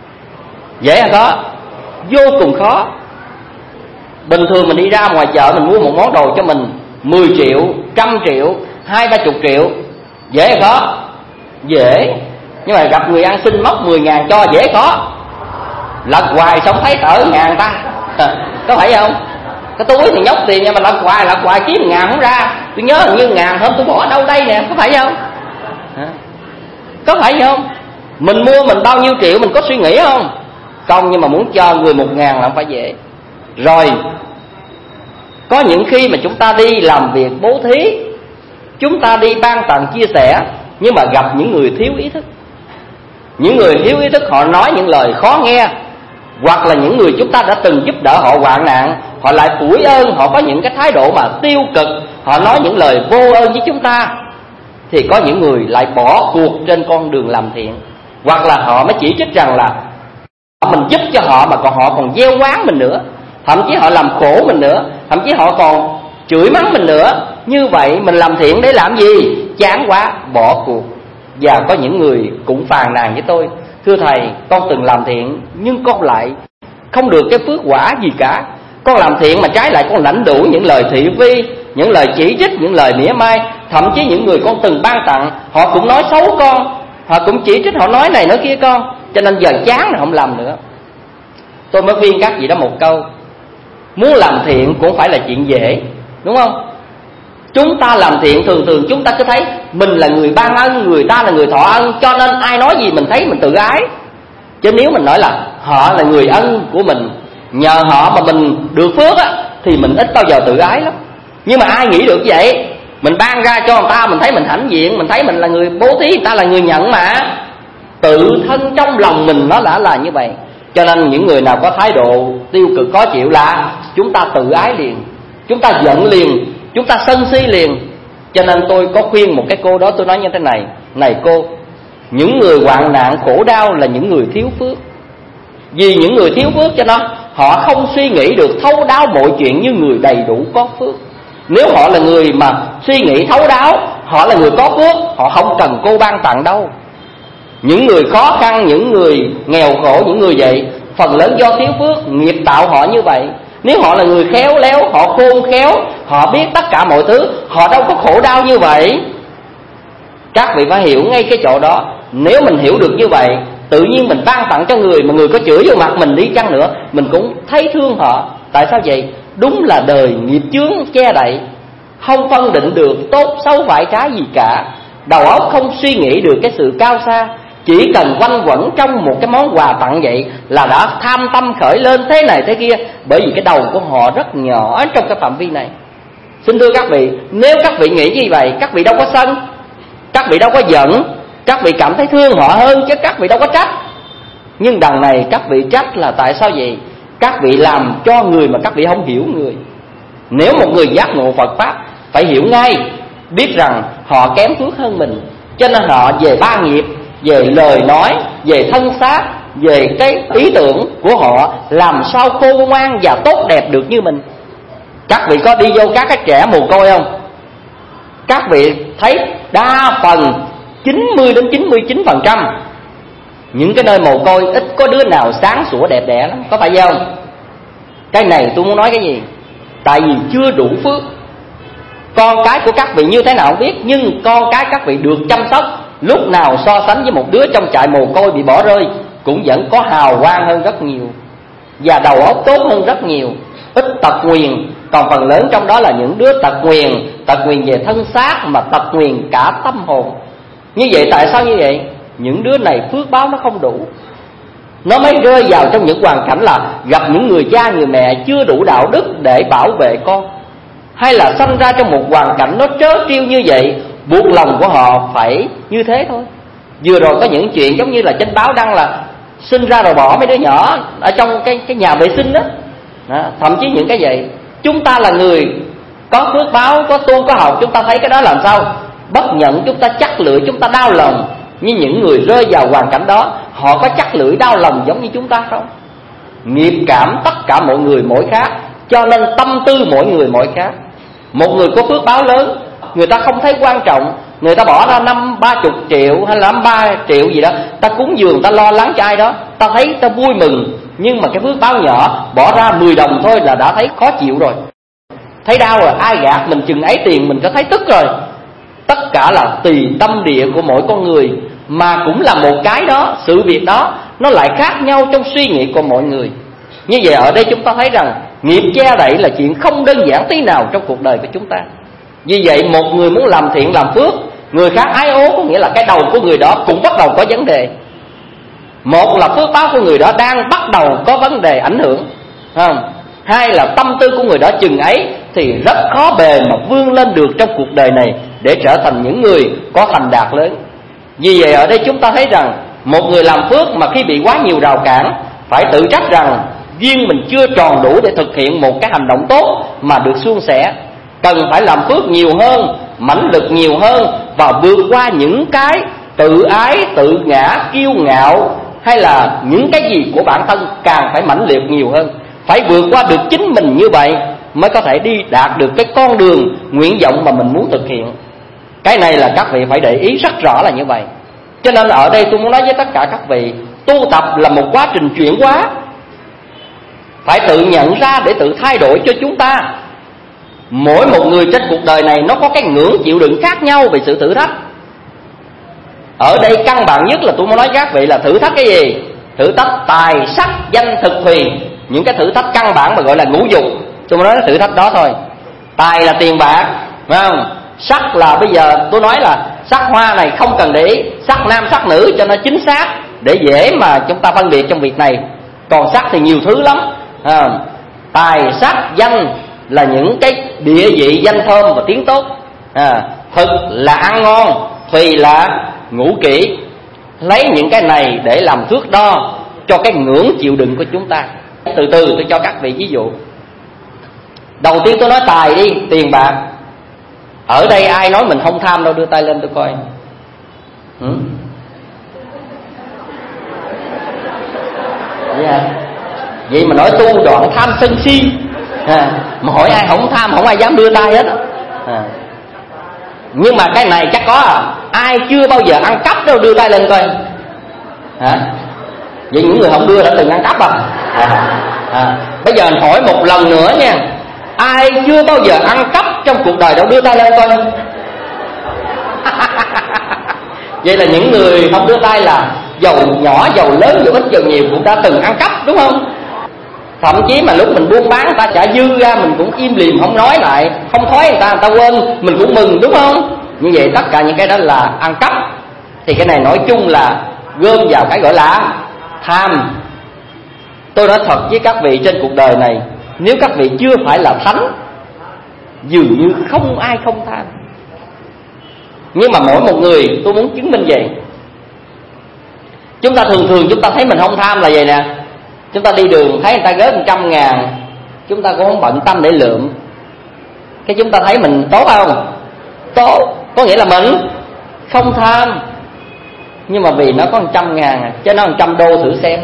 Dễ hay khó? Vô cùng khó. Bình thường mình đi ra ngoài chợ, mình mua một món đồ cho mình mười triệu, trăm triệu, hai ba chục triệu, dễ hay khó? Dễ. Nhưng mà gặp người ăn xin móc mười ngàn cho, dễ khó? Lật hoài xong thấy cỡ ngàn ta, có phải không? Cái túi thì nhóc tiền nha, mà lật hoài lật hoài kiếm ngàn không ra. Tôi nhớ hình như ngàn hôm tôi bỏ đâu đây nè, có phải không? Hả? Có phải không? Mình mua mình bao nhiêu triệu mình có suy nghĩ không? Không, nhưng mà muốn cho người một ngàn là không phải dễ. Rồi có những khi mà chúng ta đi làm việc bố thí, chúng ta đi ban tặng chia sẻ, nhưng mà gặp những người thiếu ý thức. Những người thiếu ý thức họ nói những lời khó nghe, hoặc là những người chúng ta đã từng giúp đỡ họ hoạn nạn, họ lại phủi ơn, họ có những cái thái độ mà tiêu cực, họ nói những lời vô ơn với chúng ta. Thì có những người lại bỏ cuộc trên con đường làm thiện, hoặc là họ mới chỉ trích rằng là mình giúp cho họ mà còn họ còn gieo oán mình nữa, thậm chí họ làm khổ mình nữa, thậm chí họ còn chửi mắng mình nữa. Như vậy mình làm thiện để làm gì? Chán quá, bỏ cuộc. Và có những người cũng phàn nàn với tôi: thưa thầy, con từng làm thiện nhưng con lại không được cái phước quả gì cả. Con làm thiện mà trái lại con lãnh đủ những lời thị phi, những lời chỉ trích, những lời mỉa mai. Thậm chí những người con từng ban tặng, họ cũng nói xấu con, họ cũng chỉ trích, họ nói này nói kia con. Cho nên giờ chán rồi không làm nữa. Tôi mới khuyên các vị đó một câu: muốn làm thiện cũng phải là chuyện dễ, đúng không? Chúng ta làm thiện thường thường chúng ta cứ thấy mình là người ban ân, người ta là người thọ ân, cho nên ai nói gì mình thấy mình tự ái. Chứ nếu mình nói là họ là người ân của mình, nhờ họ mà mình được phước á, thì mình ít bao giờ tự ái lắm. Nhưng mà ai nghĩ được vậy? Mình ban ra cho người ta, mình thấy mình hãnh diện, mình thấy mình là người bố thí, người ta là người nhận mà. Tự thân trong lòng mình nó đã là như vậy. Cho nên những người nào có thái độ tiêu cực khó chịu là chúng ta tự ái liền, chúng ta giận liền, chúng ta sân si liền. Cho nên tôi có khuyên một cái cô đó, tôi nói như thế này: này cô, những người hoạn nạn khổ đau là những người thiếu phước. Vì những người thiếu phước cho nên họ không suy nghĩ được thấu đáo mọi chuyện như người đầy đủ có phước. Nếu họ là người mà suy nghĩ thấu đáo, họ là người có phước, họ không cần cô ban tặng đâu. Những người khó khăn, những người nghèo khổ, những người vậy, phần lớn do thiếu phước, nghiệp tạo họ như vậy. Nếu họ là người khéo léo, họ khôn khéo, họ biết tất cả mọi thứ, họ đâu có khổ đau như vậy. Các vị phải hiểu ngay cái chỗ đó. Nếu mình hiểu được như vậy, tự nhiên mình ban tặng cho người, mà người có chửi vô mặt mình đi chăng nữa, mình cũng thấy thương họ. Tại sao vậy? Đúng là đời nghiệp chướng che đậy, không phân định được tốt xấu phải trái gì cả. Đầu óc không suy nghĩ được cái sự cao xa, chỉ cần quanh quẩn trong một cái món quà tặng vậy là đã tham tâm khởi lên thế này thế kia. Bởi vì cái đầu của họ rất nhỏ trong cái phạm vi này. Xin thưa các vị, nếu các vị nghĩ như vậy, các vị đâu có sân, các vị đâu có giận, các vị cảm thấy thương họ hơn, chứ các vị đâu có trách. Nhưng đằng này các vị trách là tại sao vậy? Các vị làm cho người mà các vị không hiểu người. Nếu một người giác ngộ Phật Pháp phải hiểu ngay, biết rằng họ kém phước hơn mình, cho nên họ về ba nghiệp, về lời nói, về thân xác, về cái ý tưởng của họ làm sao khôn ngoan và tốt đẹp được như mình. Các vị có đi vô các cái trẻ mồ côi không? Các vị thấy đa phần chín mươi đến chín mươi chín phần trăm những cái nơi mồ côi ít có đứa nào sáng sủa đẹp đẽ lắm, có phải không? Cái này tôi muốn nói cái gì? Tại vì chưa đủ phước. Con cái của các vị như thế nào không biết, nhưng con cái các vị được chăm sóc, lúc nào so sánh với một đứa trong trại mồ côi bị bỏ rơi cũng vẫn có hào quang hơn rất nhiều, và đầu óc tốt hơn rất nhiều, ít tật nguyền. Còn phần lớn trong đó là những đứa tật nguyền, tật nguyền về thân xác mà tật nguyền cả tâm hồn. Như vậy tại sao như vậy? Những đứa này phước báo nó không đủ, nó mới rơi vào trong những hoàn cảnh là gặp những người cha người mẹ chưa đủ đạo đức để bảo vệ con, hay là sanh ra trong một hoàn cảnh nó trớ trêu như vậy, buộc lòng của họ phải như thế thôi. Vừa rồi có những chuyện giống như là trên báo đăng là sinh ra rồi bỏ mấy đứa nhỏ ở trong cái, cái nhà vệ sinh đó. đó Thậm chí những cái vậy. Chúng ta là người có phước báo, có tu, có học, chúng ta thấy cái đó làm sao bất nhận, chúng ta chắc lưỡi, chúng ta đau lòng. Nhưng những người rơi vào hoàn cảnh đó, họ có chắc lưỡi đau lòng giống như chúng ta không? Nghiệp cảm tất cả mọi người mỗi khác, cho nên tâm tư mỗi người mỗi khác. Một người có phước báo lớn, người ta không thấy quan trọng, người ta bỏ ra năm ba chục triệu hay là năm ba triệu gì đó, ta cúng dường, ta lo lắng cho ai đó, ta thấy ta vui mừng. Nhưng mà cái phước báo nhỏ bỏ ra mười đồng thôi là đã thấy khó chịu rồi, thấy đau rồi. Ai gạt mình chừng ấy tiền mình có thấy tức rồi. Tất cả là tùy tâm địa của mỗi con người, mà cũng là một cái đó, sự việc đó nó lại khác nhau trong suy nghĩ của mọi người. Như vậy ở đây chúng ta thấy rằng Nghiệp che đậy là chuyện không đơn giản tí nào trong cuộc đời của chúng ta. Vì vậy một người muốn làm thiện làm phước, người khác ái ố có nghĩa là cái đầu của người đó cũng bắt đầu có vấn đề. Một là phước báo của người đó đang bắt đầu có vấn đề ảnh hưởng, không? Hai là tâm tư của người đó chừng ấy thì rất khó bề mà vươn lên được trong cuộc đời này để trở thành những người có thành đạt lớn. Vì vậy ở đây chúng ta thấy rằng một người làm phước mà khi bị quá nhiều rào cản, phải tự trách rằng duyên mình chưa tròn đủ để thực hiện một cái hành động tốt mà được suôn sẻ. Cần phải làm phước nhiều hơn, mãnh lực nhiều hơn, và vượt qua những cái tự ái, tự ngã, kiêu ngạo hay là những cái gì của bản thân càng phải mãnh liệt nhiều hơn. Phải vượt qua được chính mình như vậy mới có thể đi đạt được cái con đường nguyện vọng mà mình muốn thực hiện. Cái này là các vị phải để ý rất rõ là như vậy. Cho nên ở đây tôi muốn nói với tất cả các vị, tu tập là một quá trình chuyển hóa, phải tự nhận ra để tự thay đổi cho chúng ta. Mỗi một người trên cuộc đời này nó có cái ngưỡng chịu đựng khác nhau về sự thử thách. Ở đây căn bản nhất là tôi muốn nói các vị là thử thách cái gì? Thử thách tài, sắc, danh, thực, thùy. Những cái thử thách căn bản mà gọi là ngũ dục, tôi muốn nói thử thách đó thôi. Tài là tiền bạc, phải không? Sắc là bây giờ tôi nói là sắc hoa này không cần để ý, sắc nam sắc nữ cho nó chính xác để dễ mà chúng ta phân biệt trong việc này. Còn sắc thì nhiều thứ lắm. À, tài, sắc, danh là những cái địa vị danh thơm và tiếng tốt. À, thực là ăn ngon, thùy là ngũ kỹ. Lấy những cái này để làm thước đo cho cái ngưỡng chịu đựng của chúng ta. Từ từ tôi cho các vị ví dụ. Đầu tiên tôi nói tài đi, tiền bạc. Ở đây ai nói mình không tham đâu, đưa tay lên tôi coi. Ừ? Yeah. Vậy mà nói tu đoạn tham sân si, à, mà hỏi ai không tham, không ai dám đưa tay hết. À. Nhưng mà cái này chắc có à. Ai chưa bao giờ ăn cắp đâu, đưa tay lên coi. Hả? Vậy những người không đưa đã từng ăn cắp à? À, à. Bây giờ hỏi một lần nữa nha, ai chưa bao giờ ăn cắp trong cuộc đời đâu, đưa tay lên coi. Vậy là những người không đưa tay là giàu nhỏ, giàu lớn, giàu ít, giàu nhiều cũng đã từng ăn cắp, đúng không? Thậm chí mà lúc mình buôn bán người ta trả dư ra mình cũng im lìm không nói lại, không thói người ta, người ta quên mình cũng mừng, đúng không? Như vậy tất cả những cái đó là ăn cắp. Thì cái này nói chung là gom vào cái gọi là tham. Tôi nói thật với các vị, trên cuộc đời này nếu các vị chưa phải là thánh, dường như không ai không tham. Nhưng mà mỗi một người, tôi muốn chứng minh vậy. Chúng ta thường thường chúng ta thấy mình không tham là vậy nè. Chúng ta đi đường thấy người ta gớt một trăm ngàn, chúng ta cũng không bận tâm để lượm. Cái chúng ta thấy mình tốt không? Tốt, có nghĩa là mình không tham. Nhưng mà vì nó có một trăm ngàn, cho nó một trăm đô thử xem.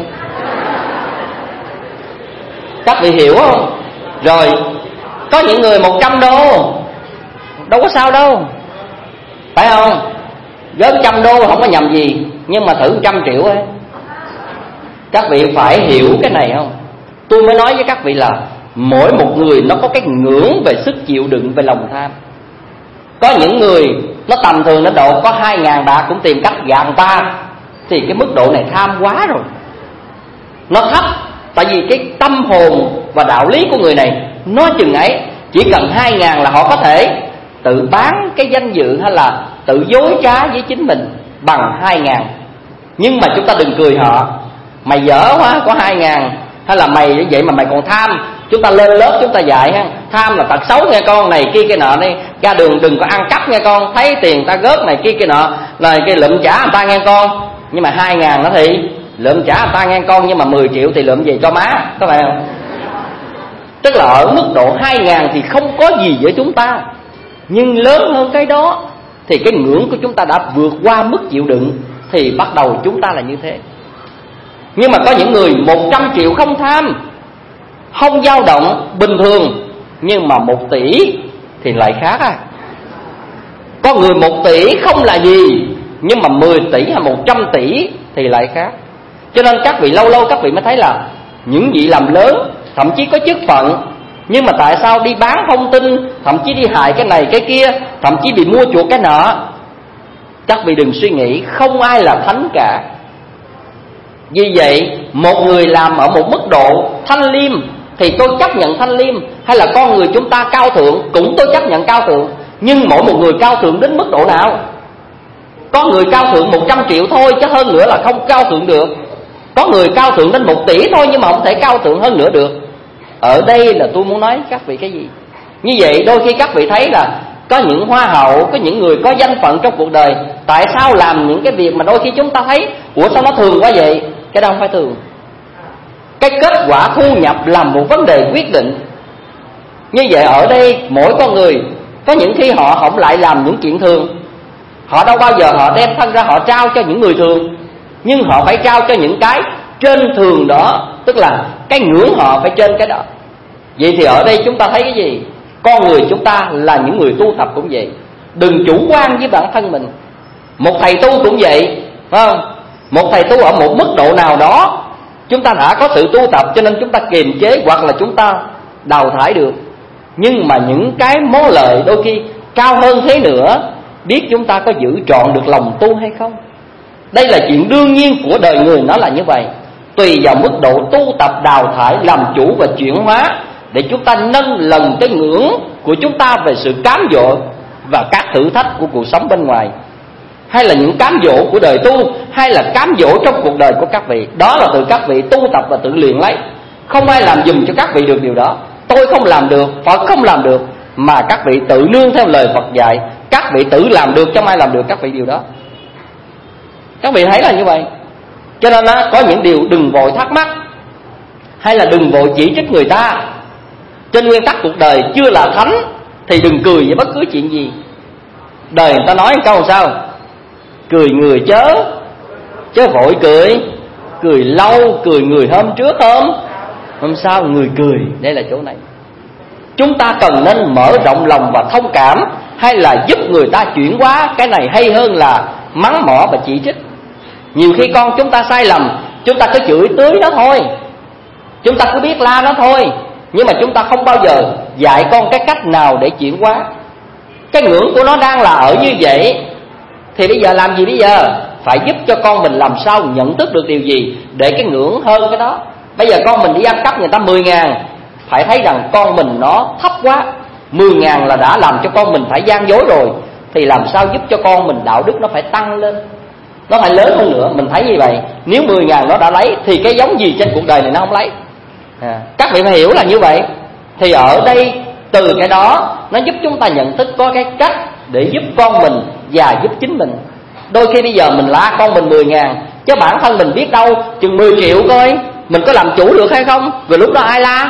Các vị hiểu không? Rồi, có những người một trăm đô, đâu có sao đâu, phải không? Gớt trăm đô không có nhầm gì, nhưng mà thử một trăm triệu ấy. Các vị phải hiểu cái này không? Tôi mới nói với các vị là mỗi một người nó có cái ngưỡng về sức chịu đựng về lòng tham. Có những người nó tầm thường nó độ có hai ngàn bạc cũng tìm cách gạt người ta, thì cái mức độ này tham quá rồi. Nó thấp, tại vì cái tâm hồn và đạo lý của người này nó chừng ấy. Chỉ cần hai ngàn là họ có thể tự bán cái danh dự hay là tự dối trá với chính mình bằng hai ngàn. Nhưng mà chúng ta đừng cười họ, mày dở quá có hai ngàn, hay là mày như vậy mà mày còn tham. Chúng ta lên lớp chúng ta dạy ha, tham là tật xấu nghe con, này kia kia nọ đi, ra đường đừng có ăn cắp nghe con, thấy tiền ta gớt này kia kia nọ, này kia lượm trả người ta nghe con. Nhưng mà hai ngàn nó thì lượm trả người ta nghe con, nhưng mà mười triệu thì lượm gì cho má, có phải không? Tức là ở mức độ hai ngàn thì không có gì với chúng ta, nhưng lớn hơn cái đó thì cái ngưỡng của chúng ta đã vượt qua mức chịu đựng, thì bắt đầu chúng ta là như thế. Nhưng mà có những người một trăm triệu không tham, không dao động, bình thường. Nhưng mà một tỷ thì lại khác à. Có người một tỷ không là gì, nhưng mà mười tỷ hay một trăm tỷ thì lại khác. Cho nên các vị lâu lâu các vị mới thấy là những vị làm lớn, thậm chí có chức phận, nhưng mà tại sao đi bán thông tin, thậm chí đi hại cái này cái kia, thậm chí bị mua chuộc cái nọ. Các vị đừng suy nghĩ, không ai là thánh cả. Vì vậy một người làm ở một mức độ thanh liêm, thì tôi chấp nhận thanh liêm, hay là con người chúng ta cao thượng cũng tôi chấp nhận cao thượng. Nhưng mỗi một người cao thượng đến mức độ nào? Có người cao thượng một trăm triệu thôi, chứ hơn nữa là không cao thượng được. Có người cao thượng đến một tỷ thôi, nhưng mà không thể cao thượng hơn nữa được. Ở đây là tôi muốn nói các vị cái gì? Như vậy đôi khi các vị thấy là có những hoa hậu, có những người có danh phận trong cuộc đời, tại sao làm những cái việc mà đôi khi chúng ta thấy ủa sao nó thường quá vậy? Cái đó không phải thường. Cái kết quả thu nhập là một vấn đề quyết định. Như vậy ở đây mỗi con người có những khi họ không lại làm những chuyện thường. Họ đâu bao giờ họ đem thân ra họ trao cho những người thường, nhưng họ phải trao cho những cái trên thường đó, tức là cái ngưỡng họ phải trên cái đó. Vậy thì ở đây chúng ta thấy cái gì? Con người chúng ta là những người tu tập cũng vậy. Đừng chủ quan với bản thân mình. Một thầy tu cũng vậy, phải không? Một thầy tu ở một mức độ nào đó, chúng ta đã có sự tu tập cho nên chúng ta kiềm chế hoặc là chúng ta đào thải được. Nhưng mà những cái món lợi đôi khi cao hơn thế nữa, biết chúng ta có giữ trọn được lòng tu hay không. Đây là chuyện đương nhiên của đời người, nó là như vậy. Tùy vào mức độ tu tập đào thải, làm chủ và chuyển hóa, để chúng ta nâng lần cái ngưỡng của chúng ta về sự cám dỗ và các thử thách của cuộc sống bên ngoài, hay là những cám dỗ của đời tu, hay là cám dỗ trong cuộc đời của các vị. Đó là từ các vị tu tập và tự luyện lấy. Không ai làm giùm cho các vị được điều đó. Tôi không làm được, Phật không làm được, mà các vị tự nương theo lời Phật dạy. Các vị tự làm được, chứ không ai làm được các vị điều đó. Các vị thấy là như vậy. Cho nên á, có những điều đừng vội thắc mắc, hay là đừng vội chỉ trích người ta. Trên nguyên tắc cuộc đời chưa là thánh thì đừng cười với bất cứ chuyện gì. Đời người ta nói một câu sao? Cười người chớ chớ vội cười, cười lâu, cười người hôm trước hôm hôm sau người cười. Đây là chỗ này. Chúng ta cần nên mở rộng lòng và thông cảm, hay là giúp người ta chuyển hóa. Cái này hay hơn là mắng mỏ và chỉ trích. Nhiều khi con chúng ta sai lầm, chúng ta cứ chửi tưới nó thôi, chúng ta cứ biết la nó thôi, nhưng mà chúng ta không bao giờ dạy con cái cách nào để chuyển hóa. Cái ngưỡng của nó đang là ở như vậy, thì bây giờ làm gì bây giờ? Phải giúp cho con mình làm sao nhận thức được điều gì để cái ngưỡng hơn cái đó. Bây giờ con mình đi ăn cắp người ta mười ngàn, phải thấy rằng con mình nó thấp quá. Mười ngàn là đã làm cho con mình phải gian dối rồi, thì làm sao giúp cho con mình đạo đức nó phải tăng lên, nó phải lớn hơn nữa. Mình thấy như vậy. Nếu mười ngàn nó đã lấy thì cái giống gì trên cuộc đời này nó không lấy. à, Các vị phải hiểu là như vậy. Thì ở đây từ cái đó nó giúp chúng ta nhận thức có cái cách để giúp con mình và giúp chính mình. Đôi khi bây giờ mình la con mình mười ngàn, chứ bản thân mình biết đâu chừng mười triệu coi mình có làm chủ được hay không, rồi lúc đó ai la.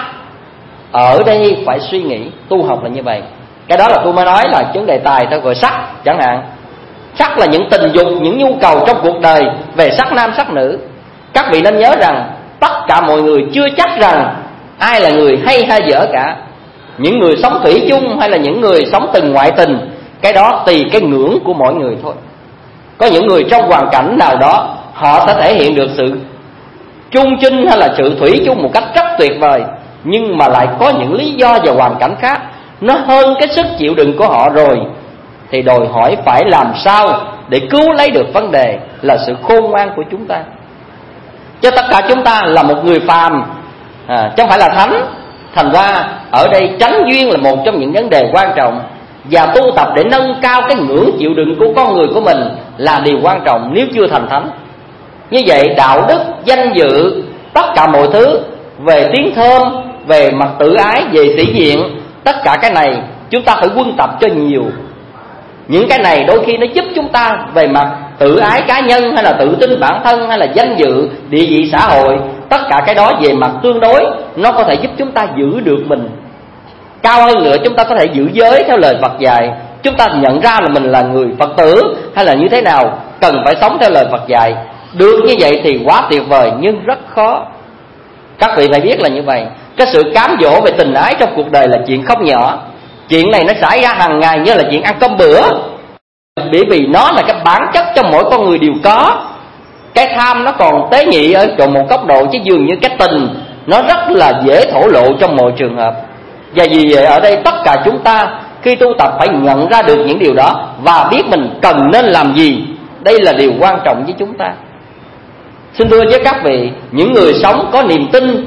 Ở đây phải suy nghĩ. Tu học là như vậy. Cái đó là tôi mới nói là vấn đề tài ta gọi sắc chẳng hạn. Sắc là những tình dục, những nhu cầu trong cuộc đời về sắc nam sắc nữ. Các vị nên nhớ rằng tất cả mọi người chưa chắc rằng ai là người hay hay dở cả. Những người sống thủy chung hay là những người sống từng ngoại tình, cái đó tùy cái ngưỡng của mỗi người thôi. Có những người trong hoàn cảnh nào đó họ sẽ thể hiện được sự chung chinh hay là sự thủy chung một cách rất tuyệt vời, nhưng mà lại có những lý do và hoàn cảnh khác nó hơn cái sức chịu đựng của họ rồi, thì đòi hỏi phải làm sao để cứu lấy được vấn đề là sự khôn ngoan của chúng ta. Cho tất cả chúng ta là một người phàm, à, chứ không phải là thánh. Thành ra ở đây tránh duyên là một trong những vấn đề quan trọng, và tu tập để nâng cao cái ngưỡng chịu đựng của con người của mình là điều quan trọng nếu chưa thành thánh. Như vậy đạo đức, danh dự, tất cả mọi thứ về tiếng thơm, về mặt tự ái, về sĩ diện, tất cả cái này chúng ta phải quân tập cho nhiều. Những cái này đôi khi nó giúp chúng ta về mặt tự ái cá nhân, hay là tự tin bản thân, hay là danh dự, địa vị xã hội. Tất cả cái đó về mặt tương đối nó có thể giúp chúng ta giữ được mình. Cao hơn nữa, chúng ta có thể giữ giới theo lời Phật dạy. Chúng ta nhận ra là mình là người Phật tử hay là như thế nào, cần phải sống theo lời Phật dạy. Được như vậy thì quá tuyệt vời, nhưng rất khó. Các vị phải biết là như vậy. Cái sự cám dỗ về tình ái trong cuộc đời là chuyện không nhỏ. Chuyện này nó xảy ra hàng ngày như là chuyện ăn cơm bữa, bởi vì nó là cái bản chất trong mỗi con người đều có. Cái tham nó còn tế nhị ở chỗ một góc độ, chứ dường như cái tình nó rất là dễ thổ lộ trong mọi trường hợp. Và vì vậy ở đây tất cả chúng ta khi tu tập phải nhận ra được những điều đó và biết mình cần nên làm gì. Đây là điều quan trọng với chúng ta. Xin thưa với các vị, những người sống có niềm tin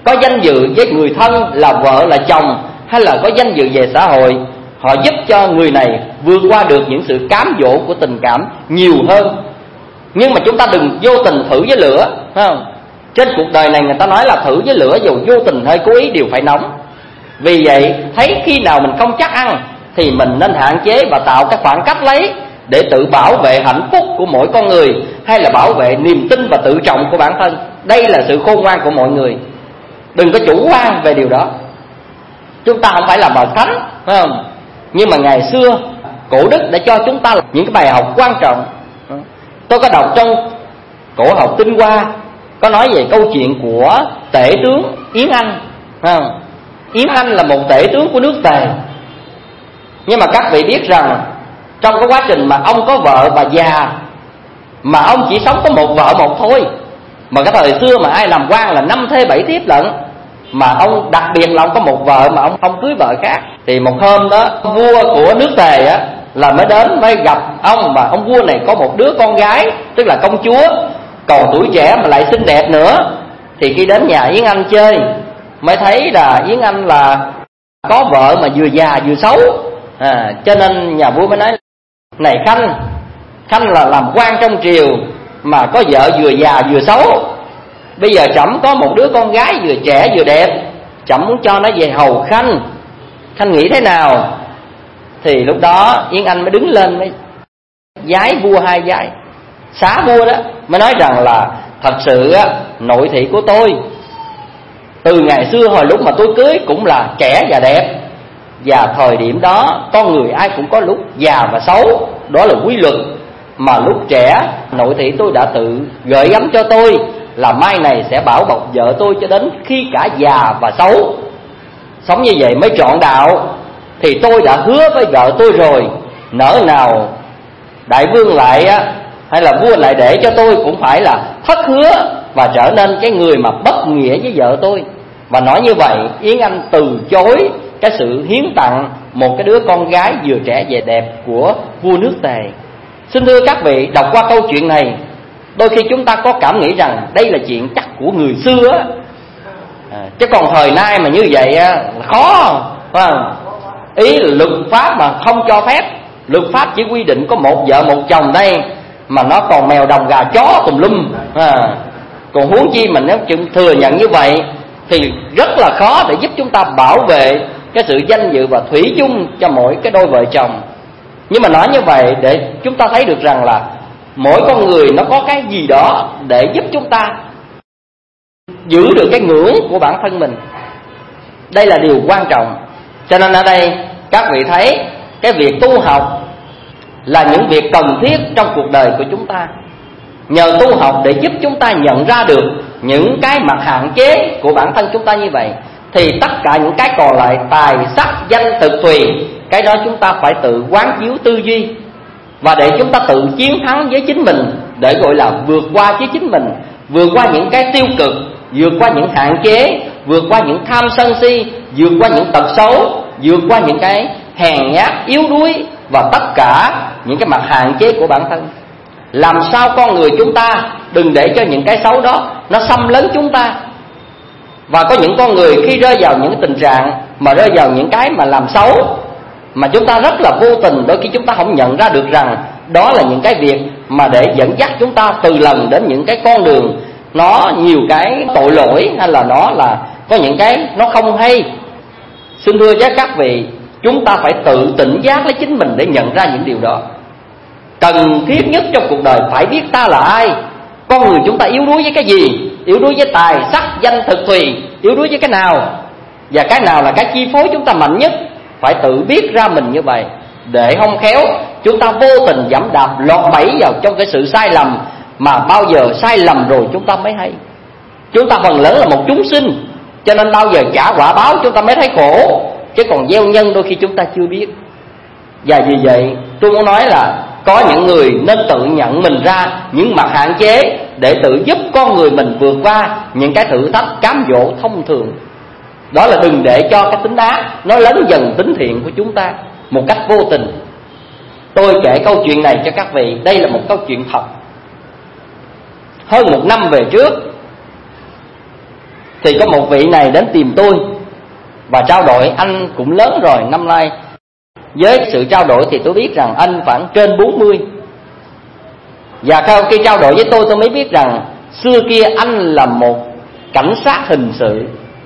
có danh dự với người thân là vợ là chồng, hay là có danh dự về xã hội, họ giúp cho người này vượt qua được những sự cám dỗ của tình cảm nhiều hơn. Nhưng mà chúng ta đừng vô tình thử với lửa, phải không? Trên cuộc đời này người ta nói là thử với lửa, dù vô tình hay cố ý đều phải nóng. Vì vậy thấy khi nào mình không chắc ăn thì mình nên hạn chế và tạo cái khoảng cách lấy, để tự bảo vệ hạnh phúc của mỗi con người, hay là bảo vệ niềm tin và tự trọng của bản thân. Đây là sự khôn ngoan của mọi người. Đừng có chủ quan về điều đó. Chúng ta không phải là bậc thánh, phải không? Nhưng mà ngày xưa cổ đức đã cho chúng ta những cái bài học quan trọng. Tôi có đọc trong cổ học Tinh Hoa, có nói về câu chuyện của tể tướng Yến Anh, phải không? Yến Anh là một tể tướng của nước Tề. Nhưng mà các vị biết rằng trong cái quá trình mà ông có vợ và già, mà ông chỉ sống có một vợ một thôi. Mà cái thời xưa mà ai làm quan là năm thê bảy thiếp lận, mà ông đặc biệt là ông có một vợ mà ông không cưới vợ khác. Thì một hôm đó vua của nước Tề á là mới đến mới gặp ông, mà ông vua này có một đứa con gái, tức là công chúa, còn tuổi trẻ mà lại xinh đẹp nữa. Thì khi đến nhà Yến Anh chơi mới thấy là Yến Anh là có vợ mà vừa già vừa xấu. à, Cho nên nhà vua mới nói: này Khanh, Khanh là làm quan trong triều mà có vợ vừa già vừa xấu. Bây giờ trẫm có một đứa con gái vừa trẻ vừa đẹp, trẫm muốn cho nó về hầu Khanh, Khanh nghĩ thế nào? Thì lúc đó Yến Anh mới đứng lên mới vái vua hai vái, xá vua đó, mới nói rằng là thật sự á, nội thị của tôi từ ngày xưa hồi lúc mà tôi cưới cũng là trẻ và đẹp. Và thời điểm đó con người ai cũng có lúc già và xấu, đó là quy luật. Mà lúc trẻ nội thị tôi đã tự gợi gắm cho tôi là mai này sẽ bảo bọc vợ tôi cho đến khi cả già và xấu. Sống như vậy mới trọn đạo. Thì tôi đã hứa với vợ tôi rồi, nỡ nào đại vương lại á, hay là vua lại để cho tôi cũng phải là thất hứa và trở nên cái người mà bất nghĩa với vợ tôi. Và nói như vậy Yến Anh từ chối cái sự hiến tặng một cái đứa con gái vừa trẻ vừa đẹp của vua nước Tề. Xin thưa các vị, đọc qua câu chuyện này, đôi khi chúng ta có cảm nghĩ rằng đây là chuyện chắc của người xưa á. À, chứ còn thời nay mà như vậy á, khó, phải không? Ý là luật pháp mà không cho phép. Luật pháp chỉ quy định có một vợ một chồng đây, mà nó còn mèo đồng gà chó tùm lum. à, Còn huống chi mình nếu thừa nhận như vậy thì rất là khó để giúp chúng ta bảo vệ cái sự danh dự và thủy chung cho mỗi cái đôi vợ chồng. Nhưng mà nói như vậy để chúng ta thấy được rằng là mỗi con người nó có cái gì đó để giúp chúng ta giữ được cái ngưỡng của bản thân mình. Đây là điều quan trọng. Cho nên ở đây các vị thấy cái việc tu học là những việc cần thiết trong cuộc đời của chúng ta. Nhờ tu học để giúp chúng ta nhận ra được những cái mặt hạn chế của bản thân chúng ta như vậy, thì tất cả những cái còn lại, tài sắc danh thực tùy, cái đó chúng ta phải tự quán chiếu tư duy. Và để chúng ta tự chiến thắng với chính mình, để gọi là vượt qua với chính mình, vượt qua những cái tiêu cực, vượt qua những hạn chế, vượt qua những tham sân si, vượt qua những tật xấu, vượt qua những cái hèn nhát yếu đuối và tất cả những cái mặt hạn chế của bản thân. Làm sao con người chúng ta đừng để cho những cái xấu đó nó xâm lấn chúng ta. Và có những con người khi rơi vào những tình trạng mà rơi vào những cái mà làm xấu, mà chúng ta rất là vô tình, đôi khi chúng ta không nhận ra được rằng đó là những cái việc mà để dẫn dắt chúng ta từ lần đến những cái con đường nó nhiều cái tội lỗi, hay là nó là có những cái nó không hay. Xin thưa với các vị, chúng ta phải tự tỉnh giác lấy chính mình để nhận ra những điều đó. Cần thiết nhất trong cuộc đời phải biết ta là ai, con người chúng ta yếu đuối với cái gì, yếu đuối với tài sắc danh thực tùy, yếu đuối với cái nào, và cái nào là cái chi phối chúng ta mạnh nhất. Phải tự biết ra mình như vậy, để không khéo chúng ta vô tình dẫm đạp lọt bẫy vào trong cái sự sai lầm, mà bao giờ sai lầm rồi chúng ta mới hay. Chúng ta phần lớn là một chúng sinh, cho nên bao giờ trả quả báo chúng ta mới thấy khổ, chứ còn gieo nhân đôi khi chúng ta chưa biết. Và vì vậy tôi muốn nói là có những người nên tự nhận mình ra những mặt hạn chế, để tự giúp con người mình vượt qua những cái thử thách cám dỗ thông thường. Đó là đừng để cho cái tính ác nó lấn dần tính thiện của chúng ta một cách vô tình. Tôi kể câu chuyện này cho các vị, đây là một câu chuyện thật. Hơn một năm về trước, Thì có một vị này đến tìm tôi và trao đổi. Anh cũng lớn rồi, năm nay với sự trao đổi thì tôi biết rằng anh khoảng trên bốn mươi. Và sau khi trao đổi với tôi, tôi mới biết rằng xưa kia anh là một cảnh sát hình sự.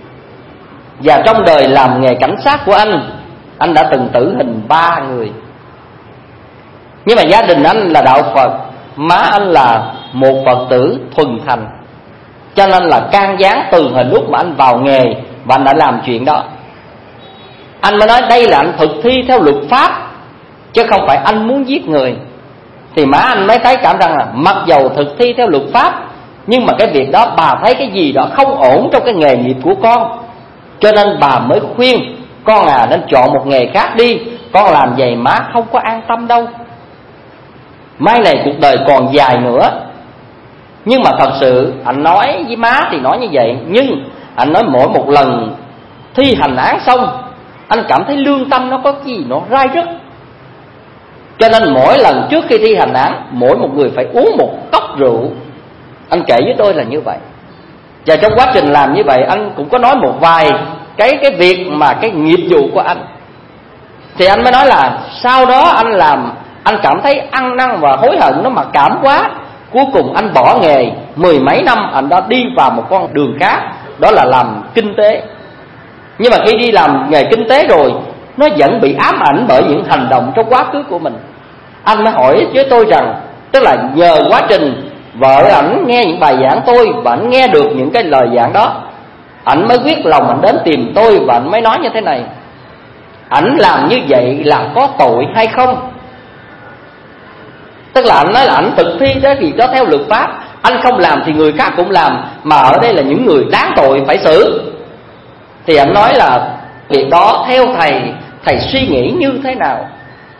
Và trong đời làm nghề cảnh sát của anh, anh đã từng tử hình ba người. Nhưng mà gia đình anh là đạo Phật, má anh là một Phật tử thuần thành, cho nên là can gián từ hồi lúc mà anh vào nghề và anh đã làm chuyện đó. Anh mới nói đây là anh thực thi theo luật pháp, chứ không phải anh muốn giết người. Thì má anh mới thấy cảm rằng là mặc dầu thực thi theo luật pháp, nhưng mà cái việc đó bà thấy cái gì đó không ổn trong cái nghề nghiệp của con, cho nên bà mới khuyên con à nên chọn một nghề khác đi, con làm vậy má không có an tâm đâu. Mai này cuộc đời còn dài nữa. Nhưng mà thật sự anh nói với má thì nói như vậy, nhưng anh nói mỗi một lần thi hành án xong, anh cảm thấy lương tâm nó có cái gì nó rai rứt. Cho nên mỗi lần trước khi thi hành án, mỗi một người phải uống một cốc rượu. Anh kể với tôi là như vậy. Và trong quá trình làm như vậy, anh cũng có nói một vài cái cái việc mà cái nghiệp vụ của anh. Thì anh mới nói là sau đó anh làm, anh cảm thấy ăn năn và hối hận nó mặc cảm quá. Cuối cùng anh bỏ nghề, mười mấy năm anh đã đi vào một con đường khác, đó là làm kinh tế. Nhưng mà khi đi làm nghề kinh tế rồi, nó vẫn bị ám ảnh bởi những hành động trong quá khứ của mình. Anh mới hỏi với tôi rằng, tức là nhờ quá trình vợ ảnh nghe những bài giảng tôi và ảnh nghe được những cái lời giảng đó, ảnh mới quyết lòng ảnh đến tìm tôi và ảnh mới nói như thế này: ảnh làm như vậy là có tội hay không? Tức là ảnh nói là ảnh thực thi cái việc đó theo luật pháp, anh không làm thì người khác cũng làm, mà ở đây là những người đáng tội phải xử. Thì ảnh nói là việc đó theo thầy, thầy suy nghĩ như thế nào?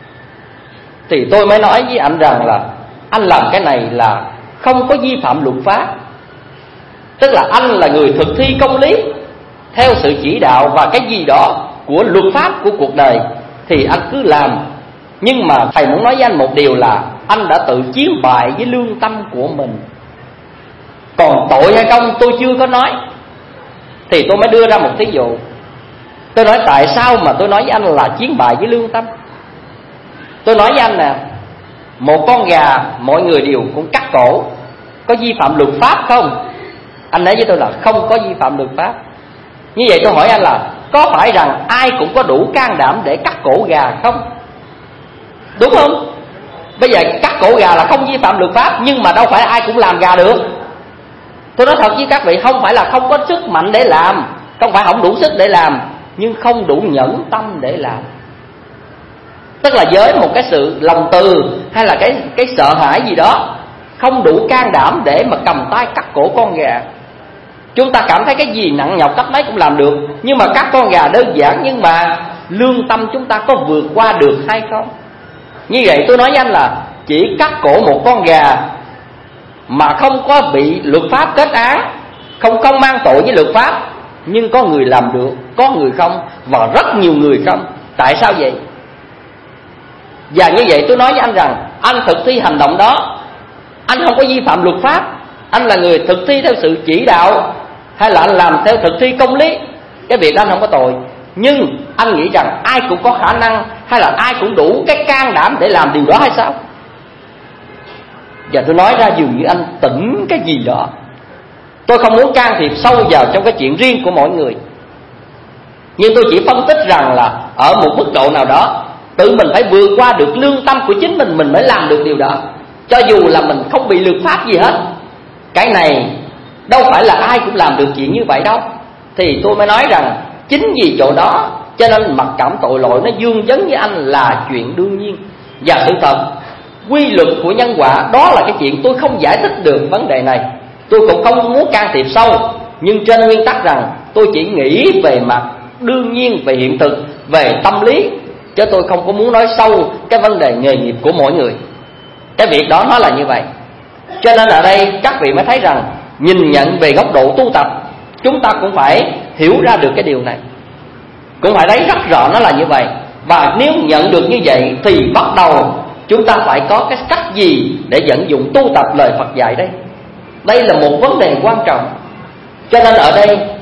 Thì tôi mới nói với anh rằng là anh làm cái này là không có vi phạm luật pháp. Tức là anh là người thực thi công lý theo sự chỉ đạo và cái gì đó của luật pháp của cuộc đời thì anh cứ làm. Nhưng mà thầy muốn nói với anh một điều là anh đã tự chiếm bại với lương tâm của mình. Còn tội hay không tôi chưa có nói. Thì tôi mới đưa ra một thí dụ. Tôi nói tại sao mà tôi nói với anh là chiếm bại với lương tâm. Tôi nói với anh nè, một con gà mọi người đều cũng cắt cổ, có vi phạm luật pháp không? Anh nói với tôi là không có vi phạm luật pháp. Như vậy tôi hỏi anh là có phải rằng ai cũng có đủ can đảm để cắt cổ gà không? Đúng không? Bây giờ cắt cổ gà là không vi phạm luật pháp, nhưng mà đâu phải ai cũng làm gà được. Tôi nói thật với các vị, không phải là không có sức mạnh để làm, không phải không đủ sức để làm, nhưng không đủ nhẫn tâm để làm. Tức là với một cái sự lòng từ hay là cái cái sợ hãi gì đó, không đủ can đảm để mà cầm tay cắt cổ con gà. Chúng ta cảm thấy cái gì nặng nhọc cắt mấy cũng làm được, nhưng mà cắt con gà đơn giản, nhưng mà lương tâm chúng ta có vượt qua được hay không? Như vậy tôi nói với anh là chỉ cắt cổ một con gà mà không có bị luật pháp kết án, không không mang tội với luật pháp, nhưng có người làm được, có người không, và rất nhiều người không. Tại sao vậy? Và như vậy tôi nói với anh rằng anh thực thi hành động đó, anh không có vi phạm luật pháp, anh là người thực thi theo sự chỉ đạo, hay là anh làm theo thực thi công lý, cái việc đó anh không có tội. Nhưng anh nghĩ rằng ai cũng có khả năng, hay là ai cũng đủ cái can đảm để làm điều đó hay sao? Và tôi nói ra dường như anh tỉnh cái gì đó. Tôi không muốn can thiệp sâu vào trong cái chuyện riêng của mỗi người, nhưng tôi chỉ phân tích rằng là ở một mức độ nào đó, tự mình phải vượt qua được lương tâm của chính mình, mình mới làm được điều đó, cho dù là mình không bị luật pháp gì hết. Cái này đâu phải là ai cũng làm được chuyện như vậy đâu. Thì tôi mới nói rằng chính vì chỗ đó cho nên mặc cảm tội lỗi nó dương vấn với anh là chuyện đương nhiên. Và sự thật, quy luật của nhân quả đó là cái chuyện tôi không giải thích được vấn đề này. Tôi cũng không muốn can thiệp sâu, nhưng trên nguyên tắc rằng tôi chỉ nghĩ về mặt đương nhiên, về hiện thực, về tâm lý, chứ tôi không có muốn nói sâu cái vấn đề nghề nghiệp của mỗi người. Cái việc đó nó là như vậy. Cho nên ở đây các vị mới thấy rằng nhìn nhận về góc độ tu tập, chúng ta cũng phải hiểu ra được cái điều này, cũng phải thấy rất rõ nó là như vậy. Và nếu nhận được như vậy thì bắt đầu chúng ta phải có cái cách gì để vận dụng tu tập lời Phật dạy đây. Đây là một vấn đề quan trọng. Cho nên ở đây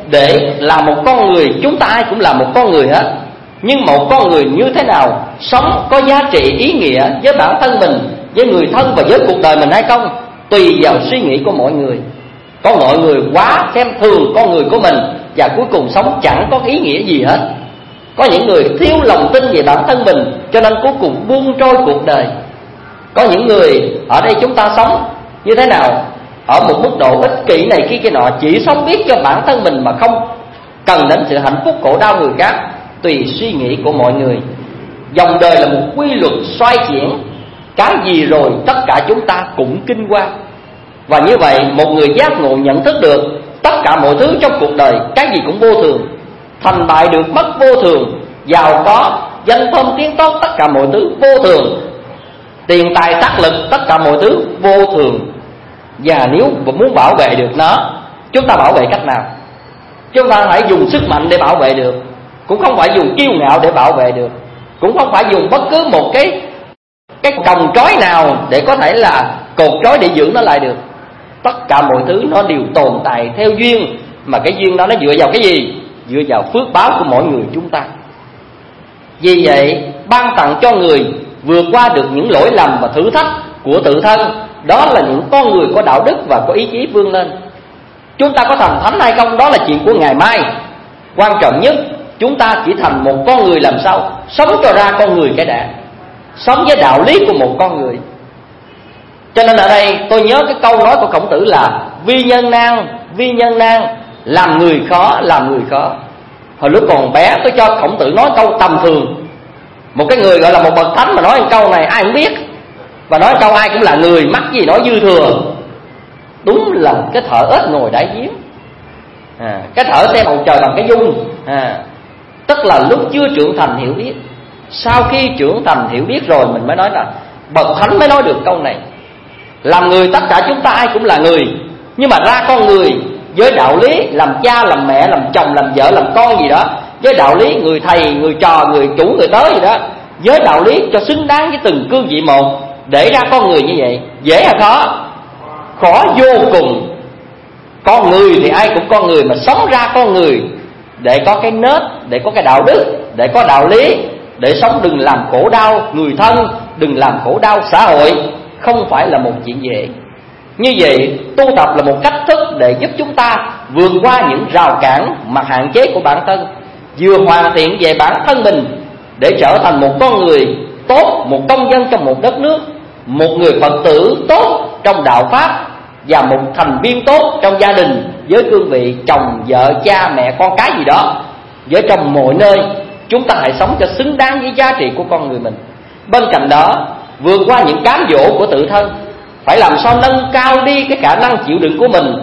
để là một con người. Chúng ta ai cũng là một con người hết, nhưng một con người như thế nào, sống có giá trị ý nghĩa với bản thân mình, với người thân và với cuộc đời mình hay không, tùy vào suy nghĩ của mọi người. Có mọi người quá xem thường con người của mình và cuối cùng sống chẳng có ý nghĩa gì hết. Có những người thiếu lòng tin về bản thân mình cho nên cuối cùng buông trôi cuộc đời. Có những người ở đây chúng ta sống như thế nào, ở một mức độ ích kỷ này kia kia nọ, chỉ sống biết cho bản thân mình mà không cần đến sự hạnh phúc khổ đau người khác, tùy suy nghĩ của mọi người. Dòng đời là một quy luật xoay chuyển, cái gì rồi tất cả chúng ta cũng kinh qua. Và như vậy một người giác ngộ nhận thức được tất cả mọi thứ trong cuộc đời cái gì cũng vô thường, thành bại được mất vô thường, giàu có danh thơm tiếng tốt tất cả mọi thứ vô thường, tiền tài sắc lực tất cả mọi thứ vô thường. Và nếu muốn bảo vệ được nó, chúng ta bảo vệ cách nào? Chúng ta phải dùng sức mạnh để bảo vệ được, cũng không phải dùng kiêu ngạo để bảo vệ được, cũng không phải dùng bất cứ một cái cái còng trói nào để có thể là cột trói để giữ nó lại được. Tất cả mọi thứ nó đều tồn tại theo duyên, mà cái duyên đó nó dựa vào cái gì? Dựa vào phước báo của mỗi người chúng ta. Vì vậy ban tặng cho người vượt qua được những lỗi lầm và thử thách của tự thân, đó là những con người có đạo đức và có ý chí vươn lên. Chúng ta có thành thánh hay không đó là chuyện của ngày mai. Quan trọng nhất chúng ta chỉ thành một con người làm sao sống cho ra con người cái đã, sống với đạo lý của một con người. Cho nên ở đây tôi nhớ cái câu nói của Khổng Tử là vi nhân nan, vi nhân nan, làm người khó, làm người khó. Hồi lúc còn bé tôi cho Khổng Tử nói câu tầm thường. Một cái người gọi là một bậc thánh mà nói câu này ai cũng biết, và nói câu ai cũng là người, mắc gì nói dư thừa. Đúng là cái thợ ếch ngồi đáy giếng, à, cái thợ xem bầu trời bằng cái dung, à, tức là lúc chưa trưởng thành hiểu biết. Sau khi trưởng thành hiểu biết rồi mình mới nói là bậc thánh mới nói được câu này. Làm người tất cả chúng ta ai cũng là người, nhưng mà ra con người với đạo lý làm cha, làm mẹ, làm chồng, làm vợ, làm con gì đó, với đạo lý người thầy, người trò, người chủ, người tới gì đó, với đạo lý cho xứng đáng với từng cương vị một, để ra con người như vậy. Dễ hay khó? Khó vô cùng. Con người thì ai cũng con người, mà sống ra con người để có cái nết, để có cái đạo đức, để có đạo lý, để sống đừng làm khổ đau người thân, đừng làm khổ đau xã hội, không phải là một chuyện dễ. Như vậy tu tập là một cách thức để giúp chúng ta vượt qua những rào cản, mặt hạn chế của bản thân, vừa hoàn thiện về bản thân mình để trở thành một con người tốt, một công dân trong một đất nước, một người Phật tử tốt trong đạo Pháp, và một thành viên tốt trong gia đình với cương vị chồng, vợ, cha, mẹ, con cái gì đó. Với trong mọi nơi chúng ta hãy sống cho xứng đáng với giá trị của con người mình. Bên cạnh đó vượt qua những cám dỗ của tự thân, phải làm sao nâng cao đi cái khả năng chịu đựng của mình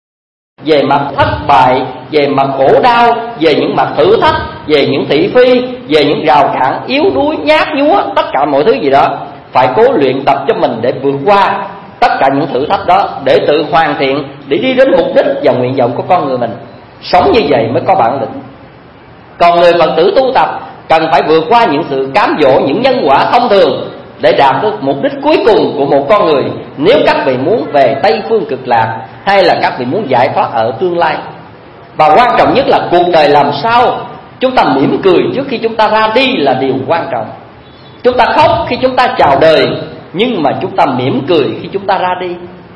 về mặt thất bại, về mặt khổ đau, về những mặt thử thách, về những thị phi, về những rào cản, yếu đuối, nhát nhúa, tất cả mọi thứ gì đó. Phải cố luyện tập cho mình để vượt qua tất cả những thử thách đó, để tự hoàn thiện, để đi đến mục đích và nguyện vọng của con người mình. Sống như vậy mới có bản lĩnh. Còn người Phật tử tu tập cần phải vượt qua những sự cám dỗ, những nhân quả thông thường để đạt được mục đích cuối cùng của một con người, nếu các vị muốn về Tây Phương Cực Lạc, hay là các vị muốn giải thoát ở tương lai. Và quan trọng nhất là cuộc đời làm sao chúng ta mỉm cười trước khi chúng ta ra đi là điều quan trọng. Chúng ta khóc khi chúng ta chào đời, nhưng mà chúng ta mỉm cười khi chúng ta ra đi.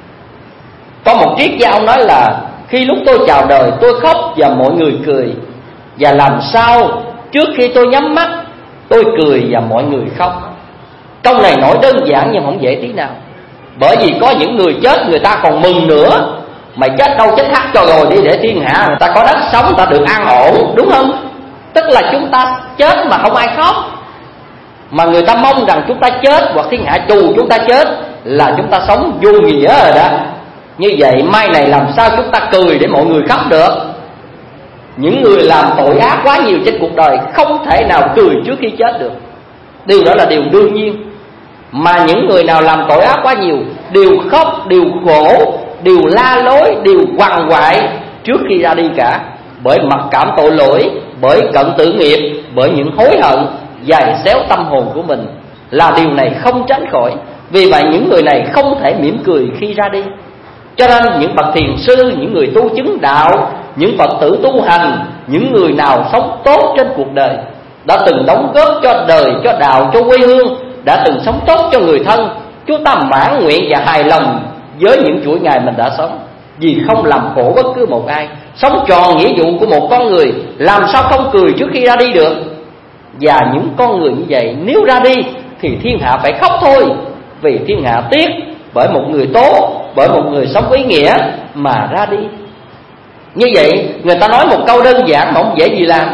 Có một triết gia ông nói là khi lúc tôi chào đời tôi khóc và mọi người cười, và làm sao trước khi tôi nhắm mắt tôi cười và mọi người khóc. Câu này nói đơn giản nhưng không dễ tí nào. Bởi vì có những người chết người ta còn mừng nữa. Mày chết đâu chết hắt cho rồi đi, để thiên hạ người ta có đất sống, người ta được an ổn, đúng không? Tức là chúng ta chết mà không ai khóc, mà người ta mong rằng chúng ta chết hoặc thiên hạ trù chúng ta chết là chúng ta sống vô nghĩa rồi đó. Như vậy mai này làm sao chúng ta cười để mọi người khóc được? Những người làm tội ác quá nhiều trên cuộc đời không thể nào cười trước khi chết được. Điều đó là điều đương nhiên. Mà những người nào làm tội ác quá nhiều đều khóc, đều khổ, đều la lối, đều quằn quại trước khi ra đi cả. Bởi mặc cảm tội lỗi, bởi cận tử nghiệp, bởi những hối hận dày xéo tâm hồn của mình, là điều này không tránh khỏi. Vì vậy những người này không thể mỉm cười khi ra đi. Cho nên những bậc thiền sư, những người tu chứng đạo, những Phật tử tu hành, những người nào sống tốt trên cuộc đời, đã từng đóng góp cho đời, cho đạo, cho quê hương, đã từng sống tốt cho người thân, chúng ta mãn nguyện và hài lòng với những chuỗi ngày mình đã sống, vì không làm khổ bất cứ một ai, sống tròn nghĩa vụ của một con người, làm sao không cười trước khi ra đi được. Và những con người như vậy nếu ra đi thì thiên hạ phải khóc thôi, vì thiên hạ tiếc bởi một người tốt, bởi một người sống ý nghĩa mà ra đi. Như vậy người ta nói một câu đơn giản mà không dễ gì làm: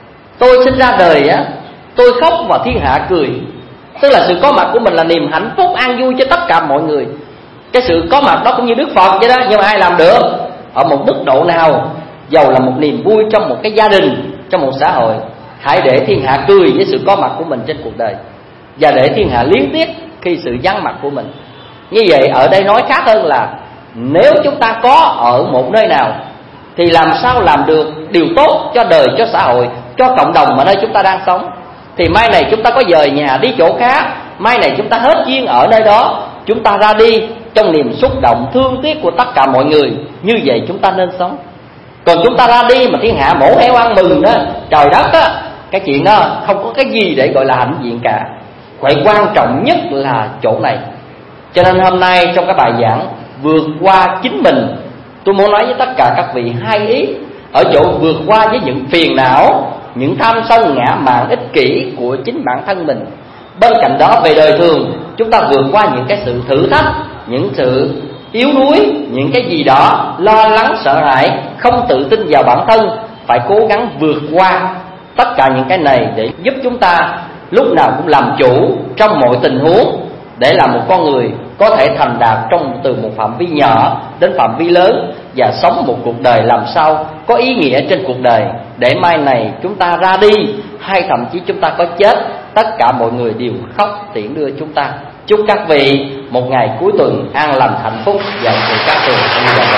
tôi sinh ra đời á, tôi khóc và thiên hạ cười. Tức là sự có mặt của mình là niềm hạnh phúc an vui cho tất cả mọi người. Cái sự có mặt đó cũng như Đức Phật vậy đó, nhưng mà ai làm được? Ở một mức độ nào, dầu là một niềm vui trong một cái gia đình, trong một xã hội, hãy để thiên hạ cười với sự có mặt của mình trên cuộc đời, và để thiên hạ liếc tiếc khi sự vắng mặt của mình. Như vậy ở đây nói khác hơn là nếu chúng ta có ở một nơi nào thì làm sao làm được điều tốt cho đời, cho xã hội, cho cộng đồng mà nơi chúng ta đang sống. Thì mai này chúng ta có dời nhà đi chỗ khác, mai này chúng ta hết duyên ở nơi đó, chúng ta ra đi trong niềm xúc động thương tiếc của tất cả mọi người. Như vậy chúng ta nên sống. Còn chúng ta ra đi mà thiên hạ mổ heo ăn mừng đó, trời đất á, cái chuyện đó không có cái gì để gọi là hãnh diện cả. Vậy quan trọng nhất là chỗ này. Cho nên hôm nay trong cái bài giảng vượt qua chính mình, tôi muốn nói với tất cả các vị hai ý. Ở chỗ vượt qua với những phiền não, những tham sân ngã mạn ích kỷ của chính bản thân mình. Bên cạnh đó về đời thường, chúng ta vượt qua những cái sự thử thách, những sự yếu đuối, những cái gì đó lo lắng sợ hãi, không tự tin vào bản thân. Phải cố gắng vượt qua tất cả những cái này để giúp chúng ta lúc nào cũng làm chủ trong mọi tình huống, để làm một con người có thể thành đạt trong từ một phạm vi nhỏ đến phạm vi lớn, và sống một cuộc đời làm sao có ý nghĩa trên cuộc đời, để mai này chúng ta ra đi hay thậm chí chúng ta có chết, tất cả mọi người đều khóc tiễn đưa chúng ta. Chúc các vị một ngày cuối tuần an lành hạnh phúc và sự các tường như vậy.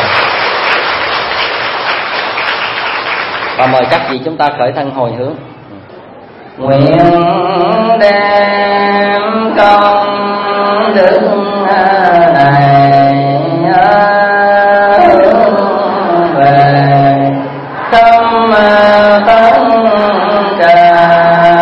Và mời các vị chúng ta khởi thân hồi hướng. Nguyện đem công đức này về tâm tất cả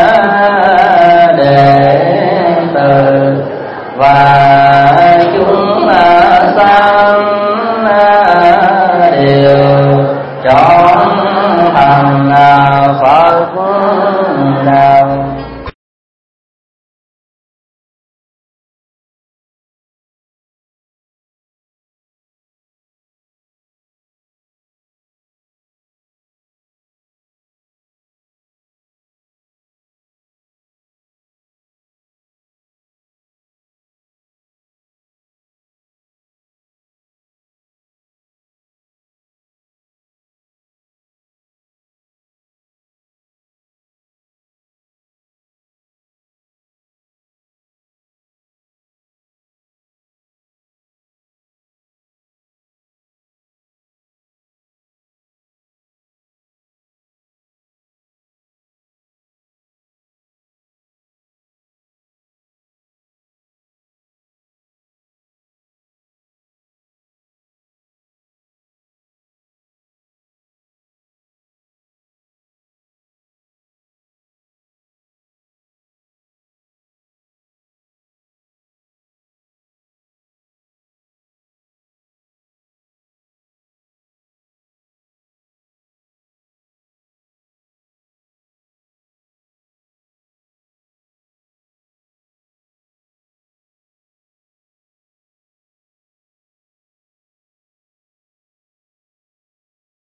đệ tử và chúng sanh đều trọn